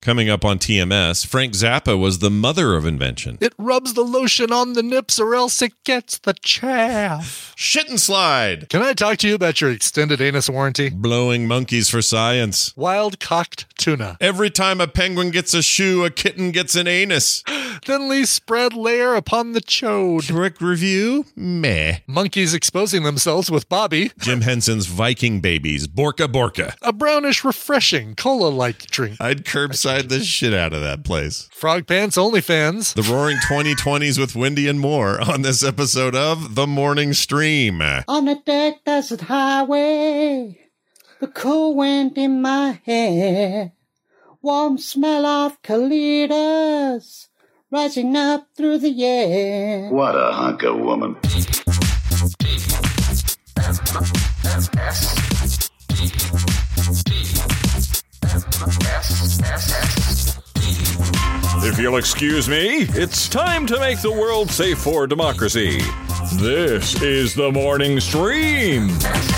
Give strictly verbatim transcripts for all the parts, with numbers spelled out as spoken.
Coming up on T M S, Frank Zappa was the mother of invention. It rubs the lotion on the nips or else it gets the chaff. Shit and slide. Can I talk to you about your extended anus warranty? Blowing monkeys for science. Wild-cocked tuna. Every time a penguin gets a shoe, a kitten gets an anus. Thinly spread layer upon the chode. Quick review? Meh. Monkeys exposing themselves with Bobby. Jim Henson's Viking babies. Borka Borka. A brownish, refreshing, cola-like drink. I'd curbside the shit out of that place. Frog Pants OnlyFans. The Roaring twenty twenties with Wendy and more on this episode of The Morning Stream. On the deck desert highway, the cool wind in my hair, warm smell of colitas rising up through the air. What a hunk of woman. If you'll excuse me, it's time to make the world safe for democracy. This is the Morning Stream.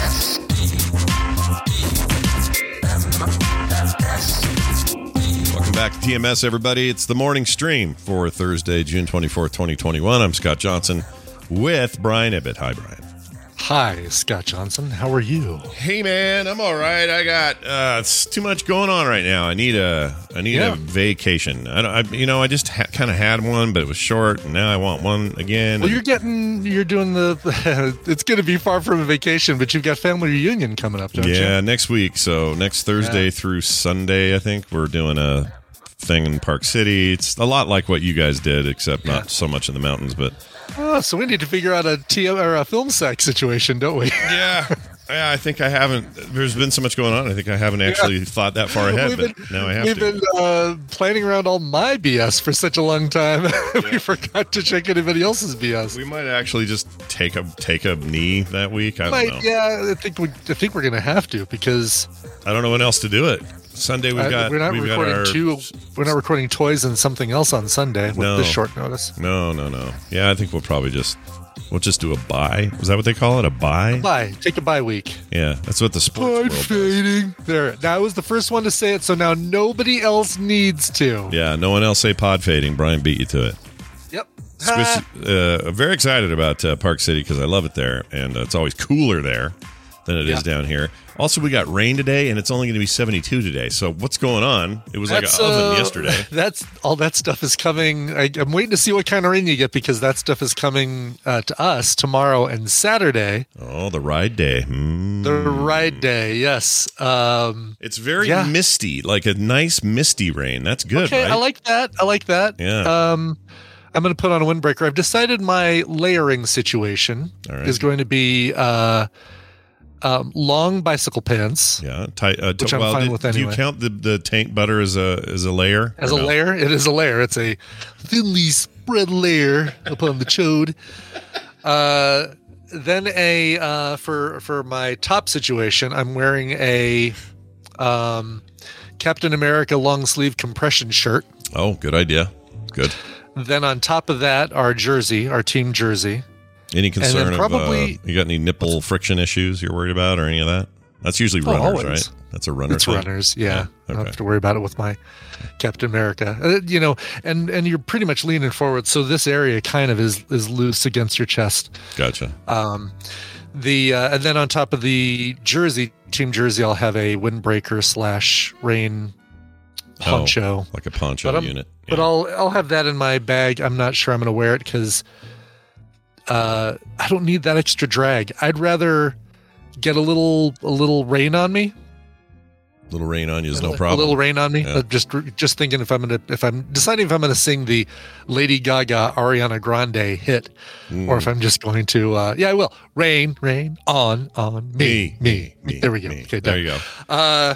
Welcome back to T M S, everybody. It's the Morning Stream for Thursday, June twenty-fourth, twenty twenty-one. I'm Scott Johnson with Brian Ibbett. Hi, Brian. Hi, Scott Johnson. How are you? Hey, man, I'm all right. I got uh, it's too much going on right now. I need a I need Yeah. a vacation. I, don't, I you know I just ha- kind of had one, but it was short, and now I want one again. Well, you're getting, you're doing the, it's going to be far from a vacation, but you've got family reunion coming up, don't you? yeah, next week. So next Thursday Yeah. through Sunday, I think we're doing a thing in Park City. It's a lot like what you guys did, except Yeah. not so much in the mountains, but. Oh, so we need to figure out a T M or a film sack situation, don't we? Yeah, yeah. I think I haven't. There's been so much going on. I think I haven't actually thought that far ahead, We've but now I have We've to. been uh, planning around all my B S for such a long time. we forgot to check anybody else's B S. We might actually just take a take a knee that week. I don't Might, know. yeah, I think we, I think we're gonna have to because I don't know when else to do it. Sunday we've I- got. we're not we've recording got our, two. We're not recording toys and something else on Sunday with No. this short notice. No, no, no. Yeah, I think we'll probably just we'll just do a buy. Is that what they call it? A buy? Bye. Take a bye week. Yeah, that's what the sports Pod world does. fading. There. Now I was the first one to say it, so now nobody else needs to. Yeah, no one else say pod fading. Brian beat you to it. Yep. Squish, uh, very excited about uh, Park City because I love it there, and uh, it's always cooler there than it is Yeah. down here. Also, we got rain today, and it's only going to be seventy-two today. So what's going on? It was like an oven uh, yesterday. That's all. That stuff is coming. I, I'm waiting to see what kind of rain you get because that stuff is coming uh, to us tomorrow and Saturday. Oh, the ride day. Hmm. The ride day. Yes. Um, It's very Yeah. misty, like a nice misty rain. That's good, okay. right? I like that. I like that. Yeah. Um, I'm going to put on a windbreaker. I've decided my layering situation All right. is going to be uh, um, long bicycle pants. yeah, tight. Uh, t- Which I'm well, fine did- with do you anyway. count the, the tank butter as a as a layer? As a or no? layer, it is a layer. It's a thinly spread layer upon the chode. Uh, then a uh, for for my top situation, I'm wearing a um, Captain America long sleeve compression shirt. Oh, good idea. Good. Then on top of that, our jersey, our team jersey. Any concern probably- of uh, you got any nipple friction issues you're worried about or any of that? That's usually Oh, runners, always. right? That's a runner. It's thing. runners, yeah. Yeah, I don't okay. have to worry about it with my Captain America. Uh, you know, and and you're pretty much leaning forward, so this area kind of is is loose against your chest. Gotcha. Um, the uh, and then on top of the jersey, team jersey, I'll have a windbreaker slash rain poncho. Oh, like a poncho But I'm- unit. But Yeah. I'll I'll have that in my bag. I'm not sure I'm going to wear it because uh, I don't need that extra drag. I'd rather get a little a little rain on me. little rain on you is no A problem. little rain on me. Yeah. Uh, just just thinking if I'm gonna if I'm deciding if I'm gonna sing the Lady Gaga Ariana Grande hit, Mm. or if I'm just going to uh, yeah I will rain rain on on me me, me. There we go. me. Okay, There done. you go. Uh,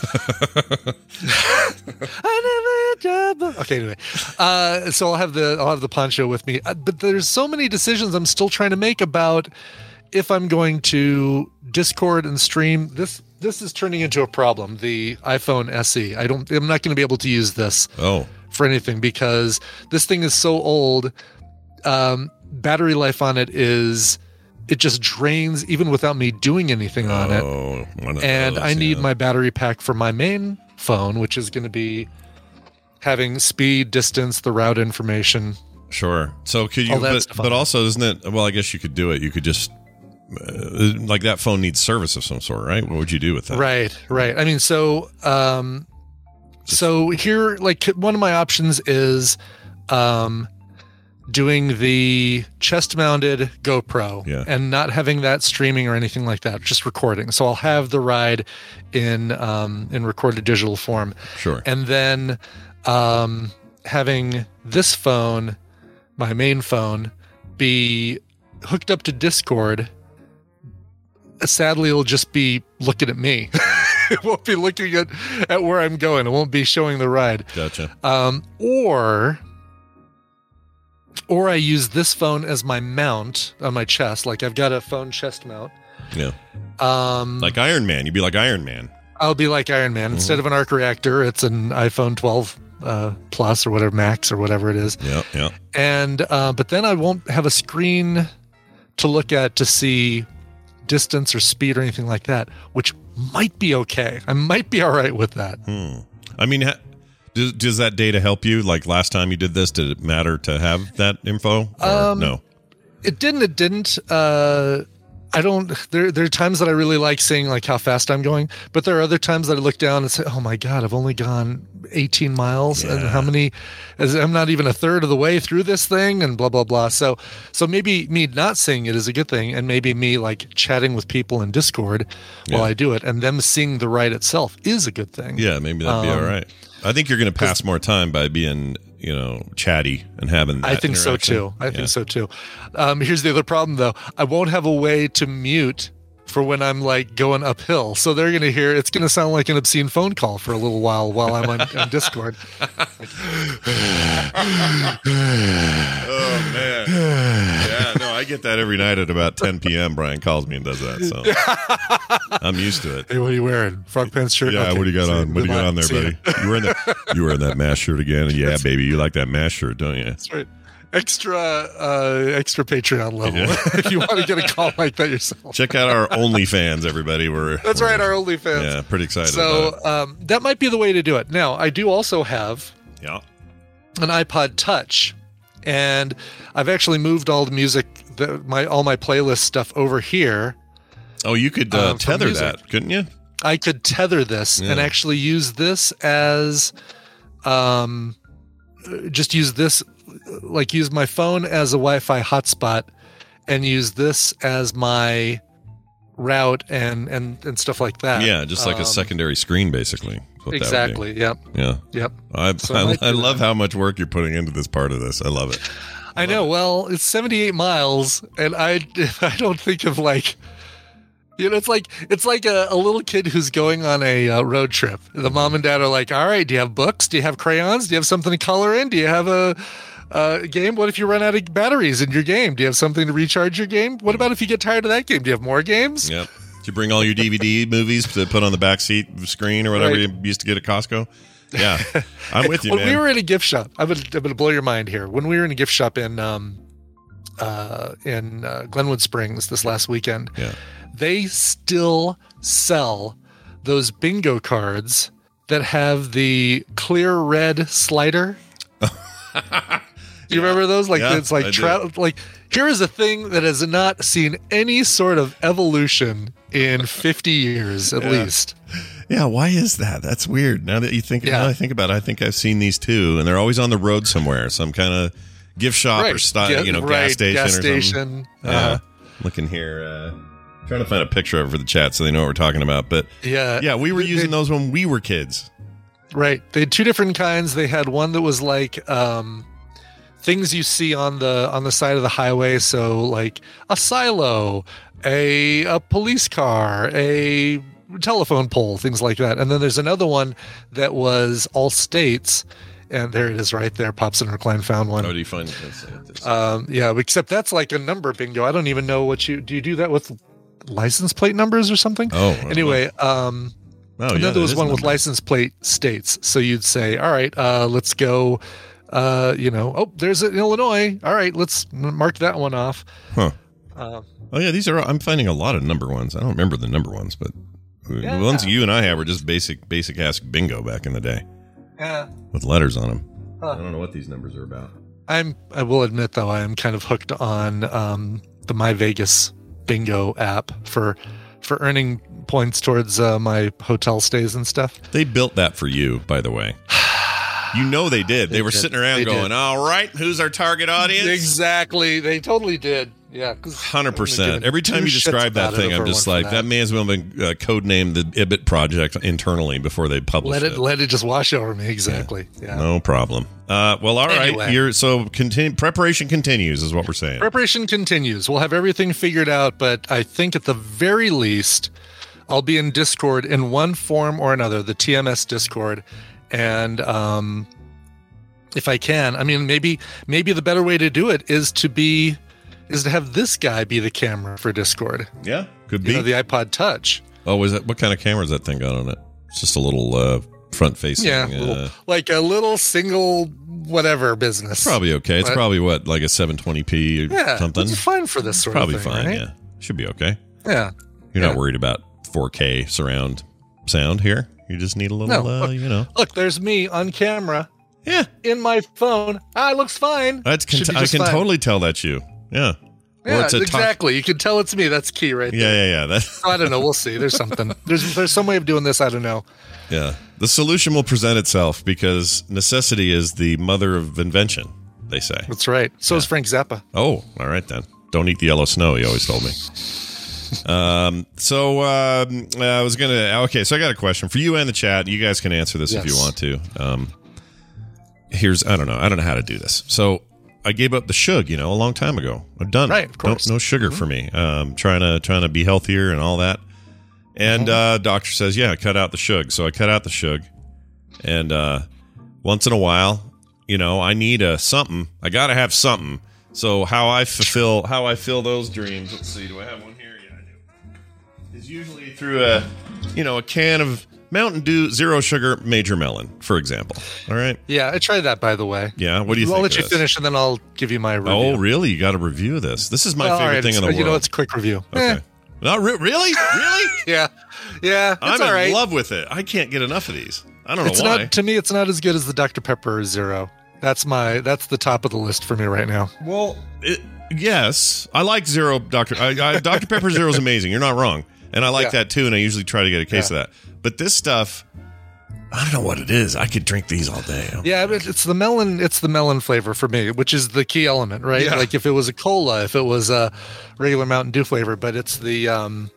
I never job. Okay, anyway, uh, so I'll have the I'll have the poncho with me. Uh, but there's so many decisions I'm still trying to make about if I'm going to Discord and stream. This this is turning into a problem. The iPhone S E. I don't. I'm not going to be able to use this Oh, for anything because this thing is so old. Um, battery life on it is. It just drains even without me doing anything on it. oh, one of And those, I need yeah. my battery pack for my main phone, which is going to be having speed, distance, the route information. Sure. So could you, All that but, stuff but on also, isn't it, well, I guess you could do it. You could just, uh, like that phone needs service of some sort, right? What would you do with that? Right, right. I mean, so, um, so here, like one of my options is, um, doing the chest-mounted GoPro Yeah. and not having that streaming or anything like that, just recording. So I'll have the ride in um, in recorded digital form, Sure. and then um, having this phone, my main phone, be hooked up to Discord. Sadly, it'll just be looking at me. It won't be looking at, at where I'm going. It won't be showing the ride. Gotcha. Um, or, or I use this phone as my mount on my chest. Like I've got a phone chest mount. Yeah. Um, Like Iron Man. You'd be like Iron Man. I'll be like Iron Man. Mm-hmm. Instead of an arc reactor, it's an iPhone twelve uh, Plus or whatever, Max or whatever it is. Yeah. Yeah. And uh, but then I won't have a screen to look at to see distance or speed or anything like that, which might be okay. I might be all right with that. Hmm. I mean, ha- does, does that data help you? Like last time you did this, did it matter to have that info? Or Um, no. It didn't. It didn't. Uh, I don't. There, there are times that I really like seeing like how fast I'm going, but there are other times that I look down and say, "Oh my God, I've only gone eighteen miles, and Yeah. how many? As I'm not even a third of the way through this thing, and blah blah blah." So, so maybe me not seeing it is a good thing, and maybe me like chatting with people in Discord while Yeah. I do it, and them seeing the ride itself is a good thing. Yeah, maybe that'd be um, all right. I think you're going to pass more time by being, you know, chatty and having that I think so interaction. too. I Yeah. think so too. Um, here's the other problem though. I won't have a way to mute for when I'm like going uphill. So they're going to hear, it's going to sound like an obscene phone call for a little while while I'm on, on Discord. Oh, man. Yeah, no, I get that every night at about ten p.m. Brian calls me and does that. So I'm used to it. Hey, what are you wearing? Frog pants shirt? Yeah, Okay, what do you got see on? What do you move got on there, See ya. buddy? You wearing that? You wearing that mask shirt again? Yeah, baby, you like that mask shirt, don't you? That's right. Extra, uh, extra Patreon level Yeah. if you want to get a call like that yourself. Check out our OnlyFans, everybody. We're That's we're- right, our OnlyFans. Yeah, pretty excited. So about um, that might be the way to do it. Now, I do also have it. Yeah. an iPod Touch, and I've actually moved all the music, the, my all my playlist stuff over here. Oh, you could uh, Um, for tether music. that, couldn't you? I could tether this and Yeah. actually use this as, um, just use this, like use my phone as a Wi-Fi hotspot, and use this as my route and and and stuff like that. Yeah, just like Um, a secondary screen, basically. is what that would be. Exactly. Yep. Yeah. Yep. I So I I, might I do love that. how much work you're putting into this part of this. I love it. I know. Well, it's seventy-eight miles, and I I don't think of like, you know, it's like it's like a, a little kid who's going on a uh, road trip. The mom and dad are like, "All right, do you have books? Do you have crayons? Do you have something to color in? Do you have a, a game? What if you run out of batteries in your game? Do you have something to recharge your game? What about if you get tired of that game? Do you have more games?" Yep. Did you bring all your D V D movies to put on the back seat screen or whatever Right. you used to get at Costco? Yeah. I'm with you, when man. we were in a gift shop, I'm gonna, I'm gonna blow your mind here. When we were in a gift shop in um, uh, in uh, Glenwood Springs this last weekend, Yeah. they still sell those bingo cards that have the clear red slider. Do you remember those? Like Yeah, it's like I do. tra- like here is a thing that has not seen any sort of evolution in fifty years at Yeah. least. Yeah, why is that? That's weird. Now that you think, Yeah. now that I think about it, I think I've seen these too, and they're always on the road somewhere, some kind of gift shop or style, Yeah, you know, right, gas station gas or something. station. Yeah, Uh, looking here, uh, trying to find a picture of it for the chat so they know what we're talking about. But yeah, yeah, we were They- using they- those when we were kids. Right. They had two different kinds. They had one that was like um, things you see on the on the side of the highway. So like a silo, a a police car, a telephone pole, things like that. And then there's another one that was all states. And there it is right there. Pops and Recline found one. How do you find it? Um, yeah, except that's like a number bingo. I don't even know what you do. You do that with license plate numbers or something? Oh, I don't anyway. Um, Oh, and yeah, then that there was is one with number. license plate states. So you'd say, all right, uh, let's go, uh, you know, oh, there's an Illinois. All right, let's m- mark that one off. Huh. Uh, Oh yeah, these are. I'm finding a lot of number ones. I don't remember the number ones, but Yeah. the ones you and I have were just basic, basic ass bingo back in the day. Yeah. with letters on them. Huh. I don't know what these numbers are about. I'm. I will admit, though, I am kind of hooked on um, the My Vegas Bingo app for for earning points towards uh, my hotel stays and stuff. They built that for you, by the way. You know they did. They, they were did. sitting around they going, did. all right, who's our target audience? Exactly. They totally did. Yeah. one hundred percent. Every time you describe that thing, I'm just like, that. that may as well have been uh, codenamed the Ibit Project internally before they published let it, it. Let it just wash over me. Exactly. Yeah. yeah. No problem. Uh, well, all anyway. right. You're, so continue, preparation continues is what we're saying. Preparation continues. We'll have everything figured out, but I think at the very least, I'll be in Discord in one form or another, the T M S Discord. And um, if I can, I mean, maybe maybe the better way to do it is to be is to have this guy be the camera for Discord. Yeah, could you be know, the iPod Touch. Oh, is that what kind of camera is that thing got on it? It's just a little uh, front facing. Yeah, uh, little, like a little single whatever business. Probably okay. It's but, probably what like a seven twenty p or yeah, something. It's fine for this sort probably of thing. Probably fine. Right? Yeah, should be okay. Yeah, you're yeah. not worried about four K surround sound here. You just need a little, no, uh, look, you know. Look, there's me on camera. Yeah. In my phone. Ah, it looks fine. That's con- I can fine. totally tell that's you. Yeah. Yeah, or it's a exactly. Talk- you can tell it's me. That's key right there. Yeah, yeah, yeah. That's- I don't know. We'll see. There's something. There's there's some way of doing this. I don't know. Yeah. The solution will present itself because necessity is the mother of invention, they say. That's right. So yeah. is Frank Zappa. Oh, all right then. Don't eat the yellow snow, he always told me. um so um I was gonna okay so I got a question for you and the chat. You guys can answer this yes. if you want to. Um here's I don't know I don't know how to do this. So I gave up the sugar, you know, a long time ago. I'm done. Right, of course. No, no sugar mm-hmm. for me. Um trying to trying to be healthier and all that. And mm-hmm. uh doctor says, yeah, cut out the sugar. So I cut out the sugar. And uh once in a while, you know, I need a something. I gotta have something. So how I fulfill how I fill those dreams. Let's see, do I have one here? Is usually through a, you know, a can of Mountain Dew Zero Sugar Major Melon, for example. All right. Yeah, I tried that, by the way. Yeah, what do you I'll think? I'll let of you this? finish, and then I'll give you my review. Oh, really? You got to review this. This is my well, favorite right, thing in the you world. You know, it's a quick review. Okay. Eh. No, re- really, really? yeah, yeah. It's I'm all in right. love with it. I can't get enough of these. I don't it's know why. Not, to me, it's not as good as the Doctor Pepper Zero. That's my. That's the top of the list for me right now. Well, it, yes, I like Zero Doctor I, I, Doctor Pepper Zero is amazing. You're not wrong. And I like yeah. that too, and I usually try to get a case yeah. of that. But this stuff, I don't know what it is. I could drink these all day. Yeah, but it's the melon. It's the melon flavor for me, which is the key element, right? Yeah. Like if it was a cola, if it was a regular Mountain Dew flavor, but it's the um,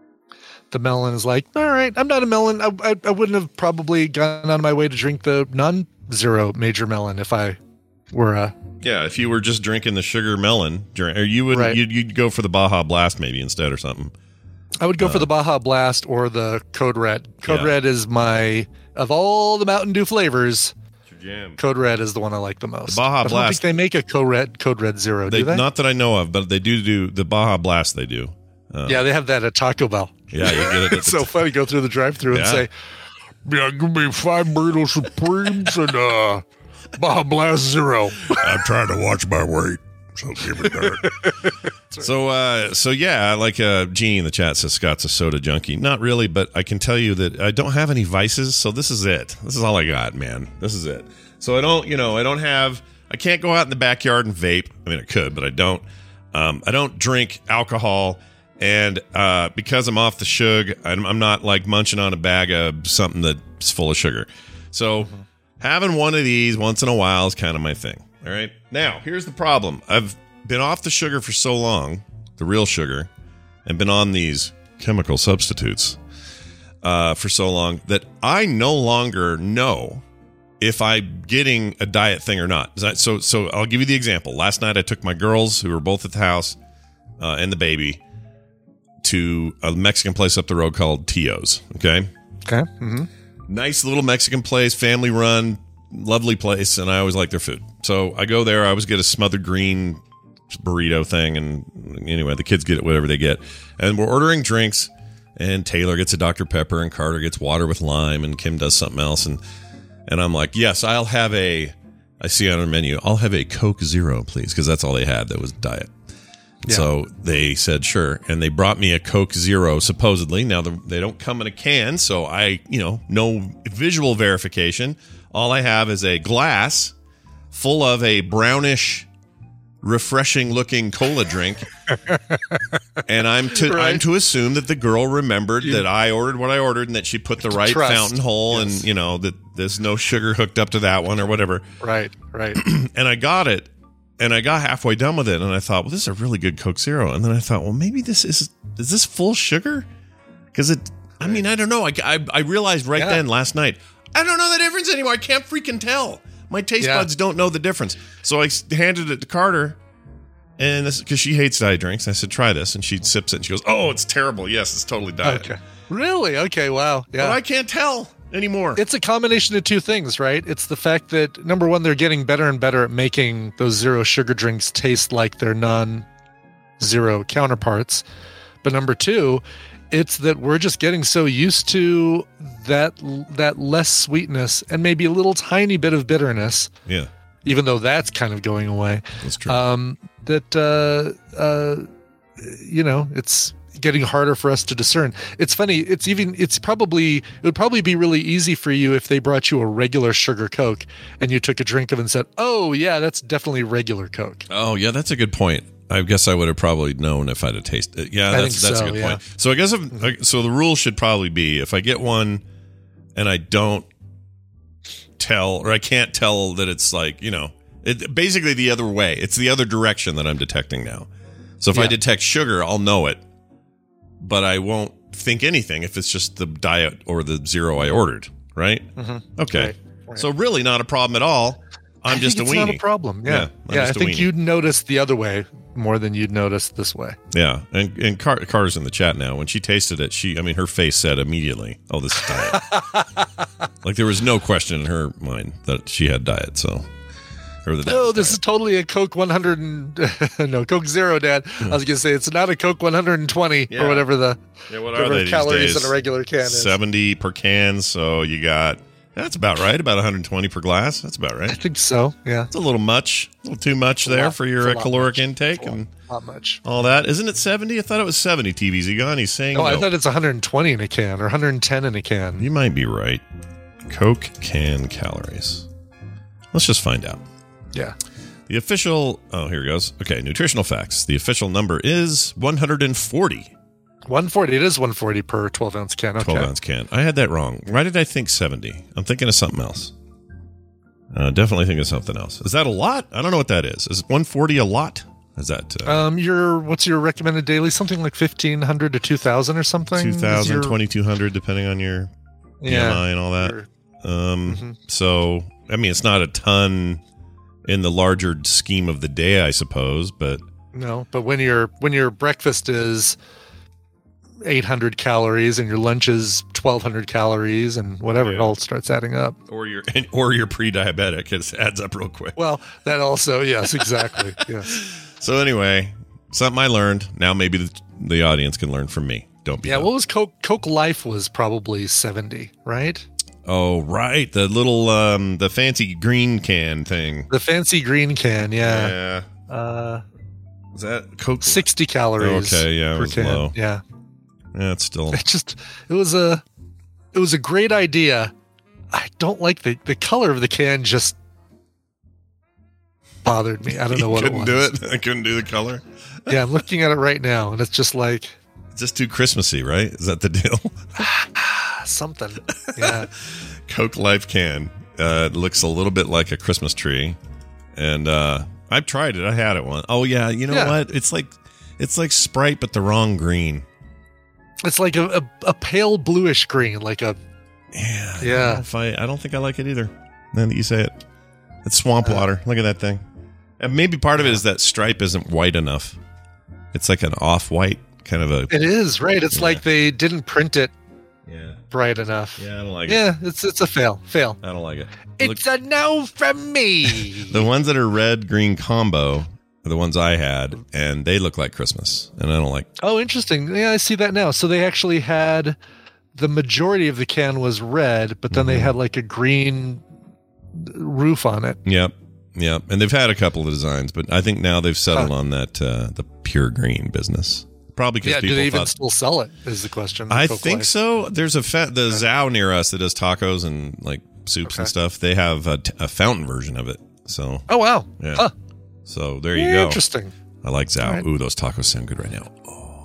the melon is like, all right, I'm not a melon. I, I, I wouldn't have probably gone on my way to drink the non-zero Major Melon if I were a. Yeah, if you were just drinking the sugar melon, or you would, right. you'd, you'd go for the Baja Blast maybe instead or something. I would go uh, for the Baja Blast or the Code Red. Code yeah. Red is my, of all the Mountain Dew flavors, jam. Code Red is the one I like the most. The Baja but Blast. I don't think they make a Code Red, Code Red Zero, they, do they? Not that I know of, but they do do the Baja Blast. They do. Uh, yeah, they have that at Taco Bell. Yeah, you get it. It's so funny. Go through the drive-thru yeah. and say, "Yeah, give me five burrito supremes and uh, Baja Blast Zero." I'm trying to watch my weight. So give it that. so, uh, so yeah, like uh, Jeannie in the chat says Scott's a soda junkie. Not really, but I can tell you that I don't have any vices, so this is it. This is all I got, man. This is it. So I don't, you know, I don't have, I can't go out in the backyard and vape. I mean, I could, but I don't. Um, I don't drink alcohol, and uh, because I'm off the sugar, I'm, I'm not like munching on a bag of something that's full of sugar. So mm-hmm. having one of these once in a while is kind of my thing. All right. Now, here's the problem. I've been off the sugar for so long, the real sugar, and been on these chemical substitutes uh, for so long that I no longer know if I'm getting a diet thing or not. So, so I'll give you the example. Last night, I took my girls, who were both at the house, uh, and the baby, to a Mexican place up the road called Tio's. Okay. Okay. Mm-hmm. Nice little Mexican place, family run. Lovely place, and I always like their food. So I go there. I always get a smothered green burrito thing, and anyway, the kids get it whatever they get. And we're ordering drinks, and Taylor gets a Doctor Pepper, and Carter gets water with lime, and Kim does something else. And and I'm like, yes, I'll have a. I see on our menu, I'll have a Coke Zero, please, because that's all they had. That was diet. Yeah. So they said sure, and they brought me a Coke Zero, supposedly. Now the, they don't come in a can, so I, you know, no visual verification. All I have is a glass full of a brownish, refreshing-looking cola drink, and I'm to Right. I'm to assume that the girl remembered that I ordered what I ordered and that she put the right Trust. fountain hole, Yes. and you know that there's no sugar hooked up to that one or whatever. Right, right. And I got it, and I got halfway done with it, and I thought, well, this is a really good Coke Zero. And then I thought, well, maybe this is is this full sugar? Because it, I mean, I don't know. I, I, I realized right Yeah. then last night, I don't know the difference anymore. I can't freaking tell. My taste Yeah. buds don't know the difference. So I s- handed it to Carter, and this because she hates diet drinks. I said, try this, and she sips it, and she goes, oh, it's terrible. Yes, it's totally diet. Okay. Really? Okay, wow. Yeah. But I can't tell anymore. It's a combination of two things, right? It's the fact that, number one, they're getting better and better at making those zero sugar drinks taste like their non-zero counterparts. But number two, it's that we're just getting so used to that that less sweetness and maybe a little tiny bit of bitterness, yeah, even though that's kind of going away. that's true. Um, that uh, uh, you know, it's getting harder for us to discern. It's funny. It's even. It's probably. It would probably be really easy for you if they brought you a regular sugar Coke and you took a drink of it and said, "Oh yeah, that's definitely regular Coke." Oh, yeah, that's a good point. I guess I would have probably known if I'd have tasted it. Yeah, I that's think that's so, a good yeah. point. So I guess if, so the rule should probably be if I get one and I don't tell, or I can't tell that it's like, you know, it basically the other way. It's the other direction that I'm detecting now. So if I Yeah. detect sugar, I'll know it, but I won't think anything if it's just the diet or the zero I ordered, right? Mm-hmm. Okay. Right, right. So really not a problem at all. I'm I just think a it's weenie. not a problem. Yeah, Yeah, I'm yeah. I just a think weenie. you'd notice the other way more than you'd notice this way. Yeah, and and Car- Carter's in the chat now. When she tasted it, she, I mean, her face said immediately, "Oh, this is diet." Like there was no question in her mind that she had diet. So, or that that No, was this diet. is totally a Coke one hundred and no Coke Zero, Dad. I was gonna say it's not a Coke one hundred twenty Yeah. or whatever the Yeah, what are whatever they these calories days? in a regular can is. seventy per can. So you got that's about right. About one hundred twenty per glass. That's about I right. think so. Yeah, It's a little much, a little too much a there lot- for it's your a uh, lot caloric much. intake It's a lot- and not much. all that. Isn't it seventy? I thought it was seventy. T V Z gone. He's saying No, I no. thought it's one hundred twenty in a can or one hundred ten in a can. You might be right. Coke can calories. Let's just find out. Yeah. The official, oh, here it goes. Okay, nutritional facts. The official number is one hundred forty. one forty. It is one forty per twelve ounce can. Okay. twelve ounce can. I had that wrong. Why did I think seventy? I'm thinking of something else. Uh, definitely thinking of something else. Is that a lot? I don't know what that is. Is one forty a lot? Is that uh, Um, your what's your recommended daily? Something like fifteen hundred to two thousand or something. two thousand, Is your- twenty-two hundred, depending on your B M I Yeah. and all that? Your- Um, Mhm. So, I mean, it's not a ton in the larger scheme of the day, I suppose, but No, but when your when your breakfast is eight hundred calories and your lunch is twelve hundred calories and whatever, it Yeah. all starts adding up. or you're or you're pre-diabetic, it adds up real quick. Well, that also, yes, exactly. Yes. So anyway, something I learned. Now maybe the, the audience can learn from me. Don't be. Yeah, dumb. what was Coke? Coke Life was probably seventy, right? Oh, right, the little um, the fancy green can thing. The fancy green can, yeah. Yeah. Uh, Is that Coke? sixty calories. Okay, yeah, it per was can. low. Yeah. Yeah, it's still. It just it was a it was a great idea. I don't like the the color of the can just bothered me. I don't know You what it couldn't was. do it. I couldn't do the color. Yeah, I'm looking at it right now and it's just like It's just too Christmassy, right? Is that the deal? ah, something. Yeah. Coke Life can. Uh, it looks a little bit like a Christmas tree, and uh, I've tried it. I had it one. Oh yeah, you know Yeah. what? It's like it's like Sprite, but the wrong green. It's like a, a, a pale bluish green, like a Yeah, I Yeah. don't know if I, I don't think I like it either. Now that you say it, it's swamp Uh, water. Look at that thing. And maybe part of it is that stripe isn't white enough. It's like an off-white kind of a. it is, right? It's Yeah. like they didn't print it Yeah, bright enough. yeah, I don't like it. Yeah, it's it's a fail. Fail. I don't like it. It's a no from me. The ones that are red green combo are the ones I had, and they look like Christmas, and I don't like. Oh, interesting. Yeah, I see that now. So they actually had the majority of the can was red, but then they Mhm. had like a green roof on it. Yep, yep. And they've had a couple of designs, but I think now they've settled Huh. on that uh, the pure green business. Probably because Yeah, people do they even thought. still sell it? Is the question. I Coke think Life. so. There's a fa- the Zao near us that does tacos and like soups Okay. and stuff. They have a, t- a fountain version of it. So Oh wow. yeah. Huh. So there you go. Interesting. I like Zao. All right. Ooh, those tacos sound good right now.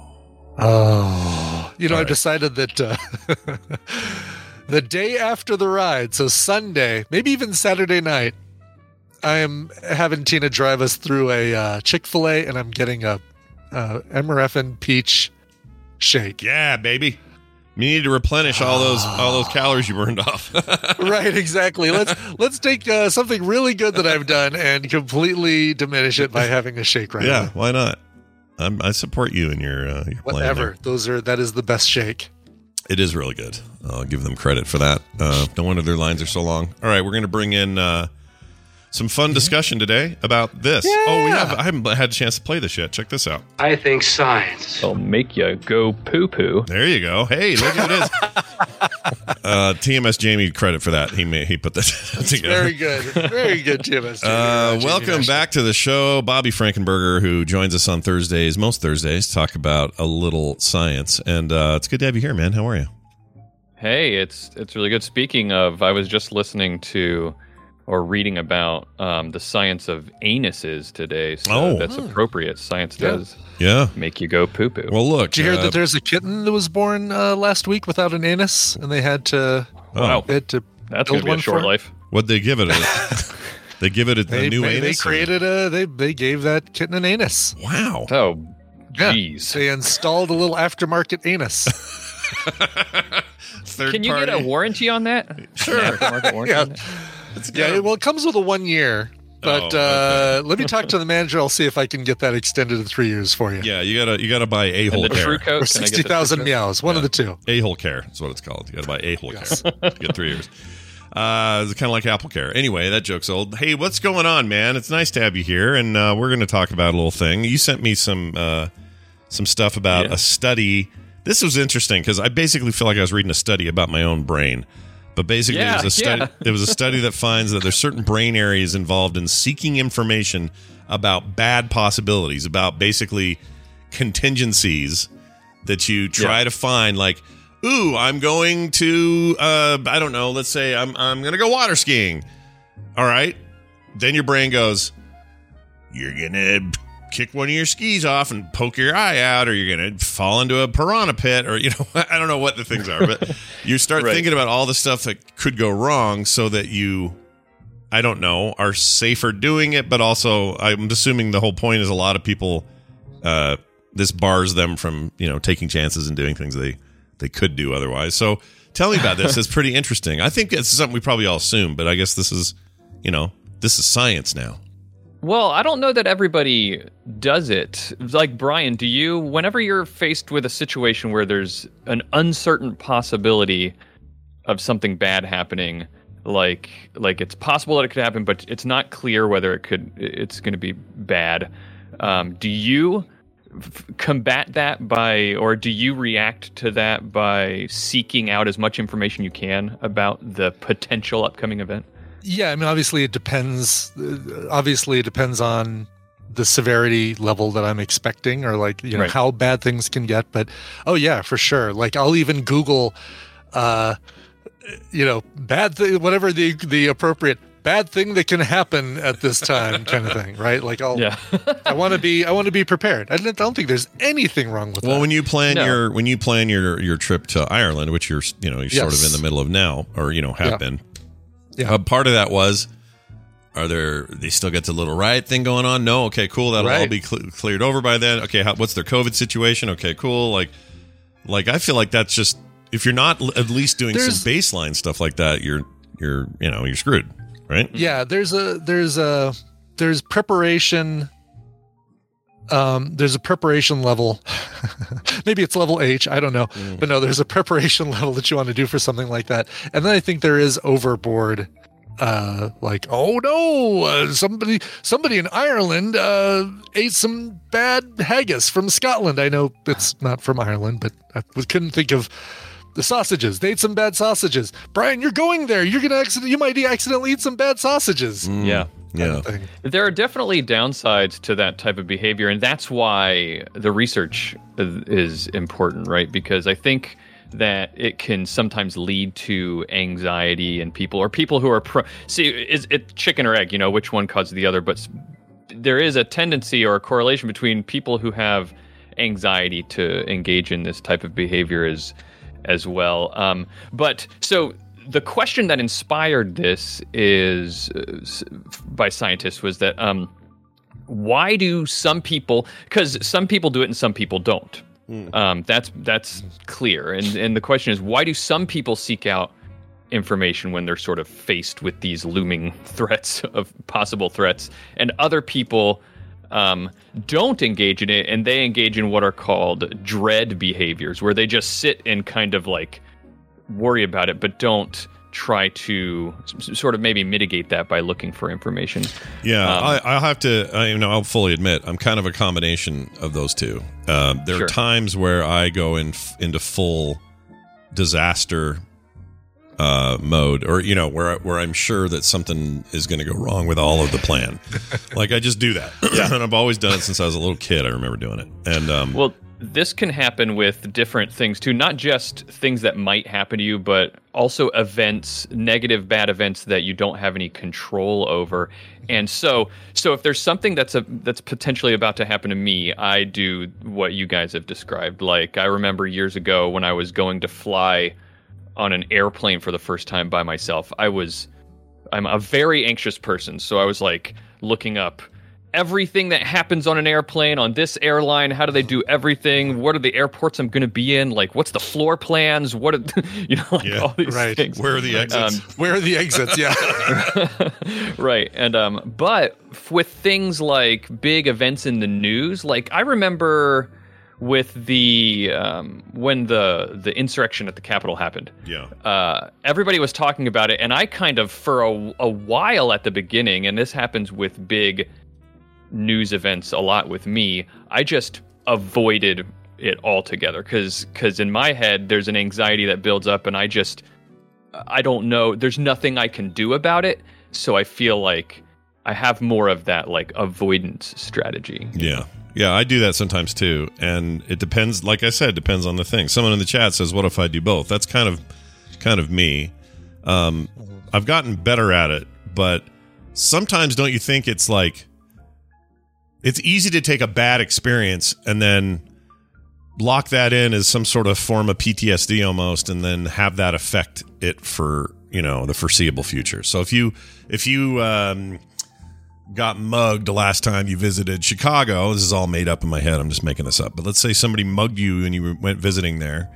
Oh, you know, All I right. decided that uh, the day after the ride, so Sunday, maybe even Saturday night, I am having Tina drive us through a uh, Chick-fil-A, and I'm getting a uh, Emerefin peach shake. Yeah, baby. You need to replenish all those all those calories you burned off. Right, exactly. Let's let's take uh, something really good that I've done and completely diminish it by having a shake right yeah, now. why not? I'm, I support you in your uh, your plan there. Whatever. Those are that is the best shake. It is really good. I'll give them credit for that. Uh, no wonder their lines are so long. All right, we're going to bring in uh, some fun discussion today about this. Oh, we have. I haven't had a chance to play this yet. Check this out. I think science They'll make you go poo poo. There you go. Hey, look who it is. uh, T M S Jamie credit for that. He made, he put that together. Very good. Very good, Jim. Uh, welcome back to the show, Bobby Frankenberger, who joins us on Thursdays, most Thursdays, to talk about a little science. And uh, it's good to have you here, man. How are you? Hey, it's it's really good. Speaking of, I was just listening to or reading about um, the science of anuses today. So Oh. that's appropriate. Science Yeah. does Yeah. make you go poo poo. Well, look. Did you hear uh, that there's a kitten that was born uh, last week without an anus, and they had to oh, they had to That's build gonna be one a short for it? life. what'd they give it? A, they give it a, They, a new they, they anus? or- created a they they gave that kitten an anus. Wow. Oh, Yeah. jeez. They installed a little aftermarket anus. Third Can you party. get a warranty on that? Sure. An aftermarket warranty Yeah. on that? It's Yeah, got a- well, it comes with a one year, but Oh, okay. uh, let me talk to the manager. I'll see if I can get that extended to three years for you. yeah, you gotta you gotta buy a And hole the true care. coat. Or Can I get sixty the thousand true coat? meows, one of the two. A hole care is what it's called. You gotta buy a hole Yes. care. You get three years. Uh, it's kind of like Apple Care. Anyway, that joke's old. Hey, what's going on, man? It's nice to have you here, and uh, we're going to talk about a little thing. You sent me some uh, some stuff about Yeah. a study. This was interesting because I basically feel like I was reading a study about my own brain. But basically, Yeah, it was a study. yeah. It was a study that finds that there's certain brain areas involved in seeking information about bad possibilities, about basically contingencies that you try Yeah. to find. Like, ooh, I'm going to, uh, I don't know. Let's say I'm I'm going to go water skiing. All right, then your brain goes, you're gonna kick one of your skis off and poke your eye out, or you're gonna fall into a piranha pit, or you know, I don't know what the things are, but you start Right. thinking about all the stuff that could go wrong, so that you, I don't know, are safer doing it. But also, I'm assuming the whole point is a lot of people, uh, this bars them from you know taking chances and doing things they they could do otherwise. So tell me about this. It's pretty interesting. I think it's something we probably all assume, but I guess this is, you know, this is science now. Well, I don't know that everybody does it. Like, Brian, do you, whenever you're faced with a situation where there's an uncertain possibility of something bad happening, like like it's possible that it could happen, but it's not clear whether it could, it's going to be bad, um, do you f- combat that by, or do you react to that by seeking out as much information you can about the potential upcoming event? Yeah, I mean, obviously it depends. uh, Obviously, it depends on the severity level that I'm expecting, or like you know Right. how bad things can get. But oh yeah, for sure. Like I'll even Google, uh, you know, bad thing, whatever the the appropriate bad thing that can happen at this time, kind of thing, right? Like I'll, Yeah. I want to be, I want to be prepared. I don't, I don't think there's anything wrong with Well, that. when you plan No. your when you plan your your trip to Ireland, which you're you know you're sort of Yes. in the middle of now, or you know have Yeah. been, Yeah. uh, part of that was, are there they still got the little riot thing going on? No, okay, cool, that'll all Right. be cl- cleared over by then. Okay, how, what's their COVID situation? Okay, cool. Like, like I feel like that's just if you're not l- at least doing There's- some baseline stuff like that, you're you're you know you're screwed, right? Yeah, there's a there's a there's preparation. Um, there's a preparation level. Maybe it's level H. I don't know, but no, there's a preparation level that you want to do for something like that. And then I think there is overboard. Uh, like oh no, uh, somebody somebody in Ireland uh, ate some bad haggis from Scotland. I know it's not from Ireland, but I couldn't think of. The sausages. They ate some bad sausages. Brian, you're going there. You're gonna accident. You might accidentally eat some bad sausages. Yeah. Yeah. Thing. There are definitely downsides to that type of behavior, and that's why the research is is important, right? Because I think that it can sometimes lead to anxiety in people, or people who are pro. See, is it chicken or egg? You know, which one causes the other? But there is a tendency or a correlation between people who have anxiety to engage in this type of behavior as as well. Um, but so the question that inspired this is uh, by scientists was that um, why do some people? Because some people do it and some people don't. Um, that's that's clear, and and the question is, why do some people seek out information when they're sort of faced with these looming threats of possible threats, and other people um, don't engage in it, and they engage in what are called dread behaviors, where they just sit and kind of like worry about it, but don't try to s- sort of maybe mitigate that by looking for information. Yeah, Um, I, I'll have to. I, you know, I'll fully admit I'm kind of a combination of those two. Um, there Sure. are times where I go in into full disaster uh, mode, or you know, where I- where I'm sure that something is going to go wrong with all of the plan. Like I just do that, and I've always done it since I was a little kid. I remember doing it, and um, Well, this can happen with different things too, not just things that might happen to you, but also events, negative, bad events that you don't have any control over. And so, so if there's something that's a that's potentially about to happen to me, I do what you guys have described. Like I remember years ago when I was going to fly on an airplane for the first time by myself. I was, I'm a very anxious person, so I was like looking up everything that happens on an airplane on this airline. How do they do everything? What are the airports I'm going to be in? Like, what's the floor plans? What are the, you know, like Yeah. all these Right. things. where are the exits? Um, Where are the exits? Yeah. right. And um, but f- with things like big events in the news, like I remember with the um, when the the insurrection at the Capitol happened. yeah, Uh, everybody was talking about it, and I kind of for a, a while at the beginning, and this happens with big news events a lot with me, I just avoided it altogether because because in my head there's an anxiety that builds up, and I just I don't know, there's nothing I can do about it, so I feel like I have more of that like avoidance strategy. yeah. Yeah, I do that sometimes too, and it depends. Like I said, depends on the thing. Someone in the chat says, "What if I do both?" That's kind of, kind of me. Um, I've gotten better at it, but sometimes don't you think it's like it's easy to take a bad experience and then lock that in as some sort of form of P T S D almost, and then have that affect it for you know the foreseeable future. So if you if you um, got mugged the last time you visited Chicago. This is all made up in my head. I'm just making this up. But let's say somebody mugged you and you went visiting there.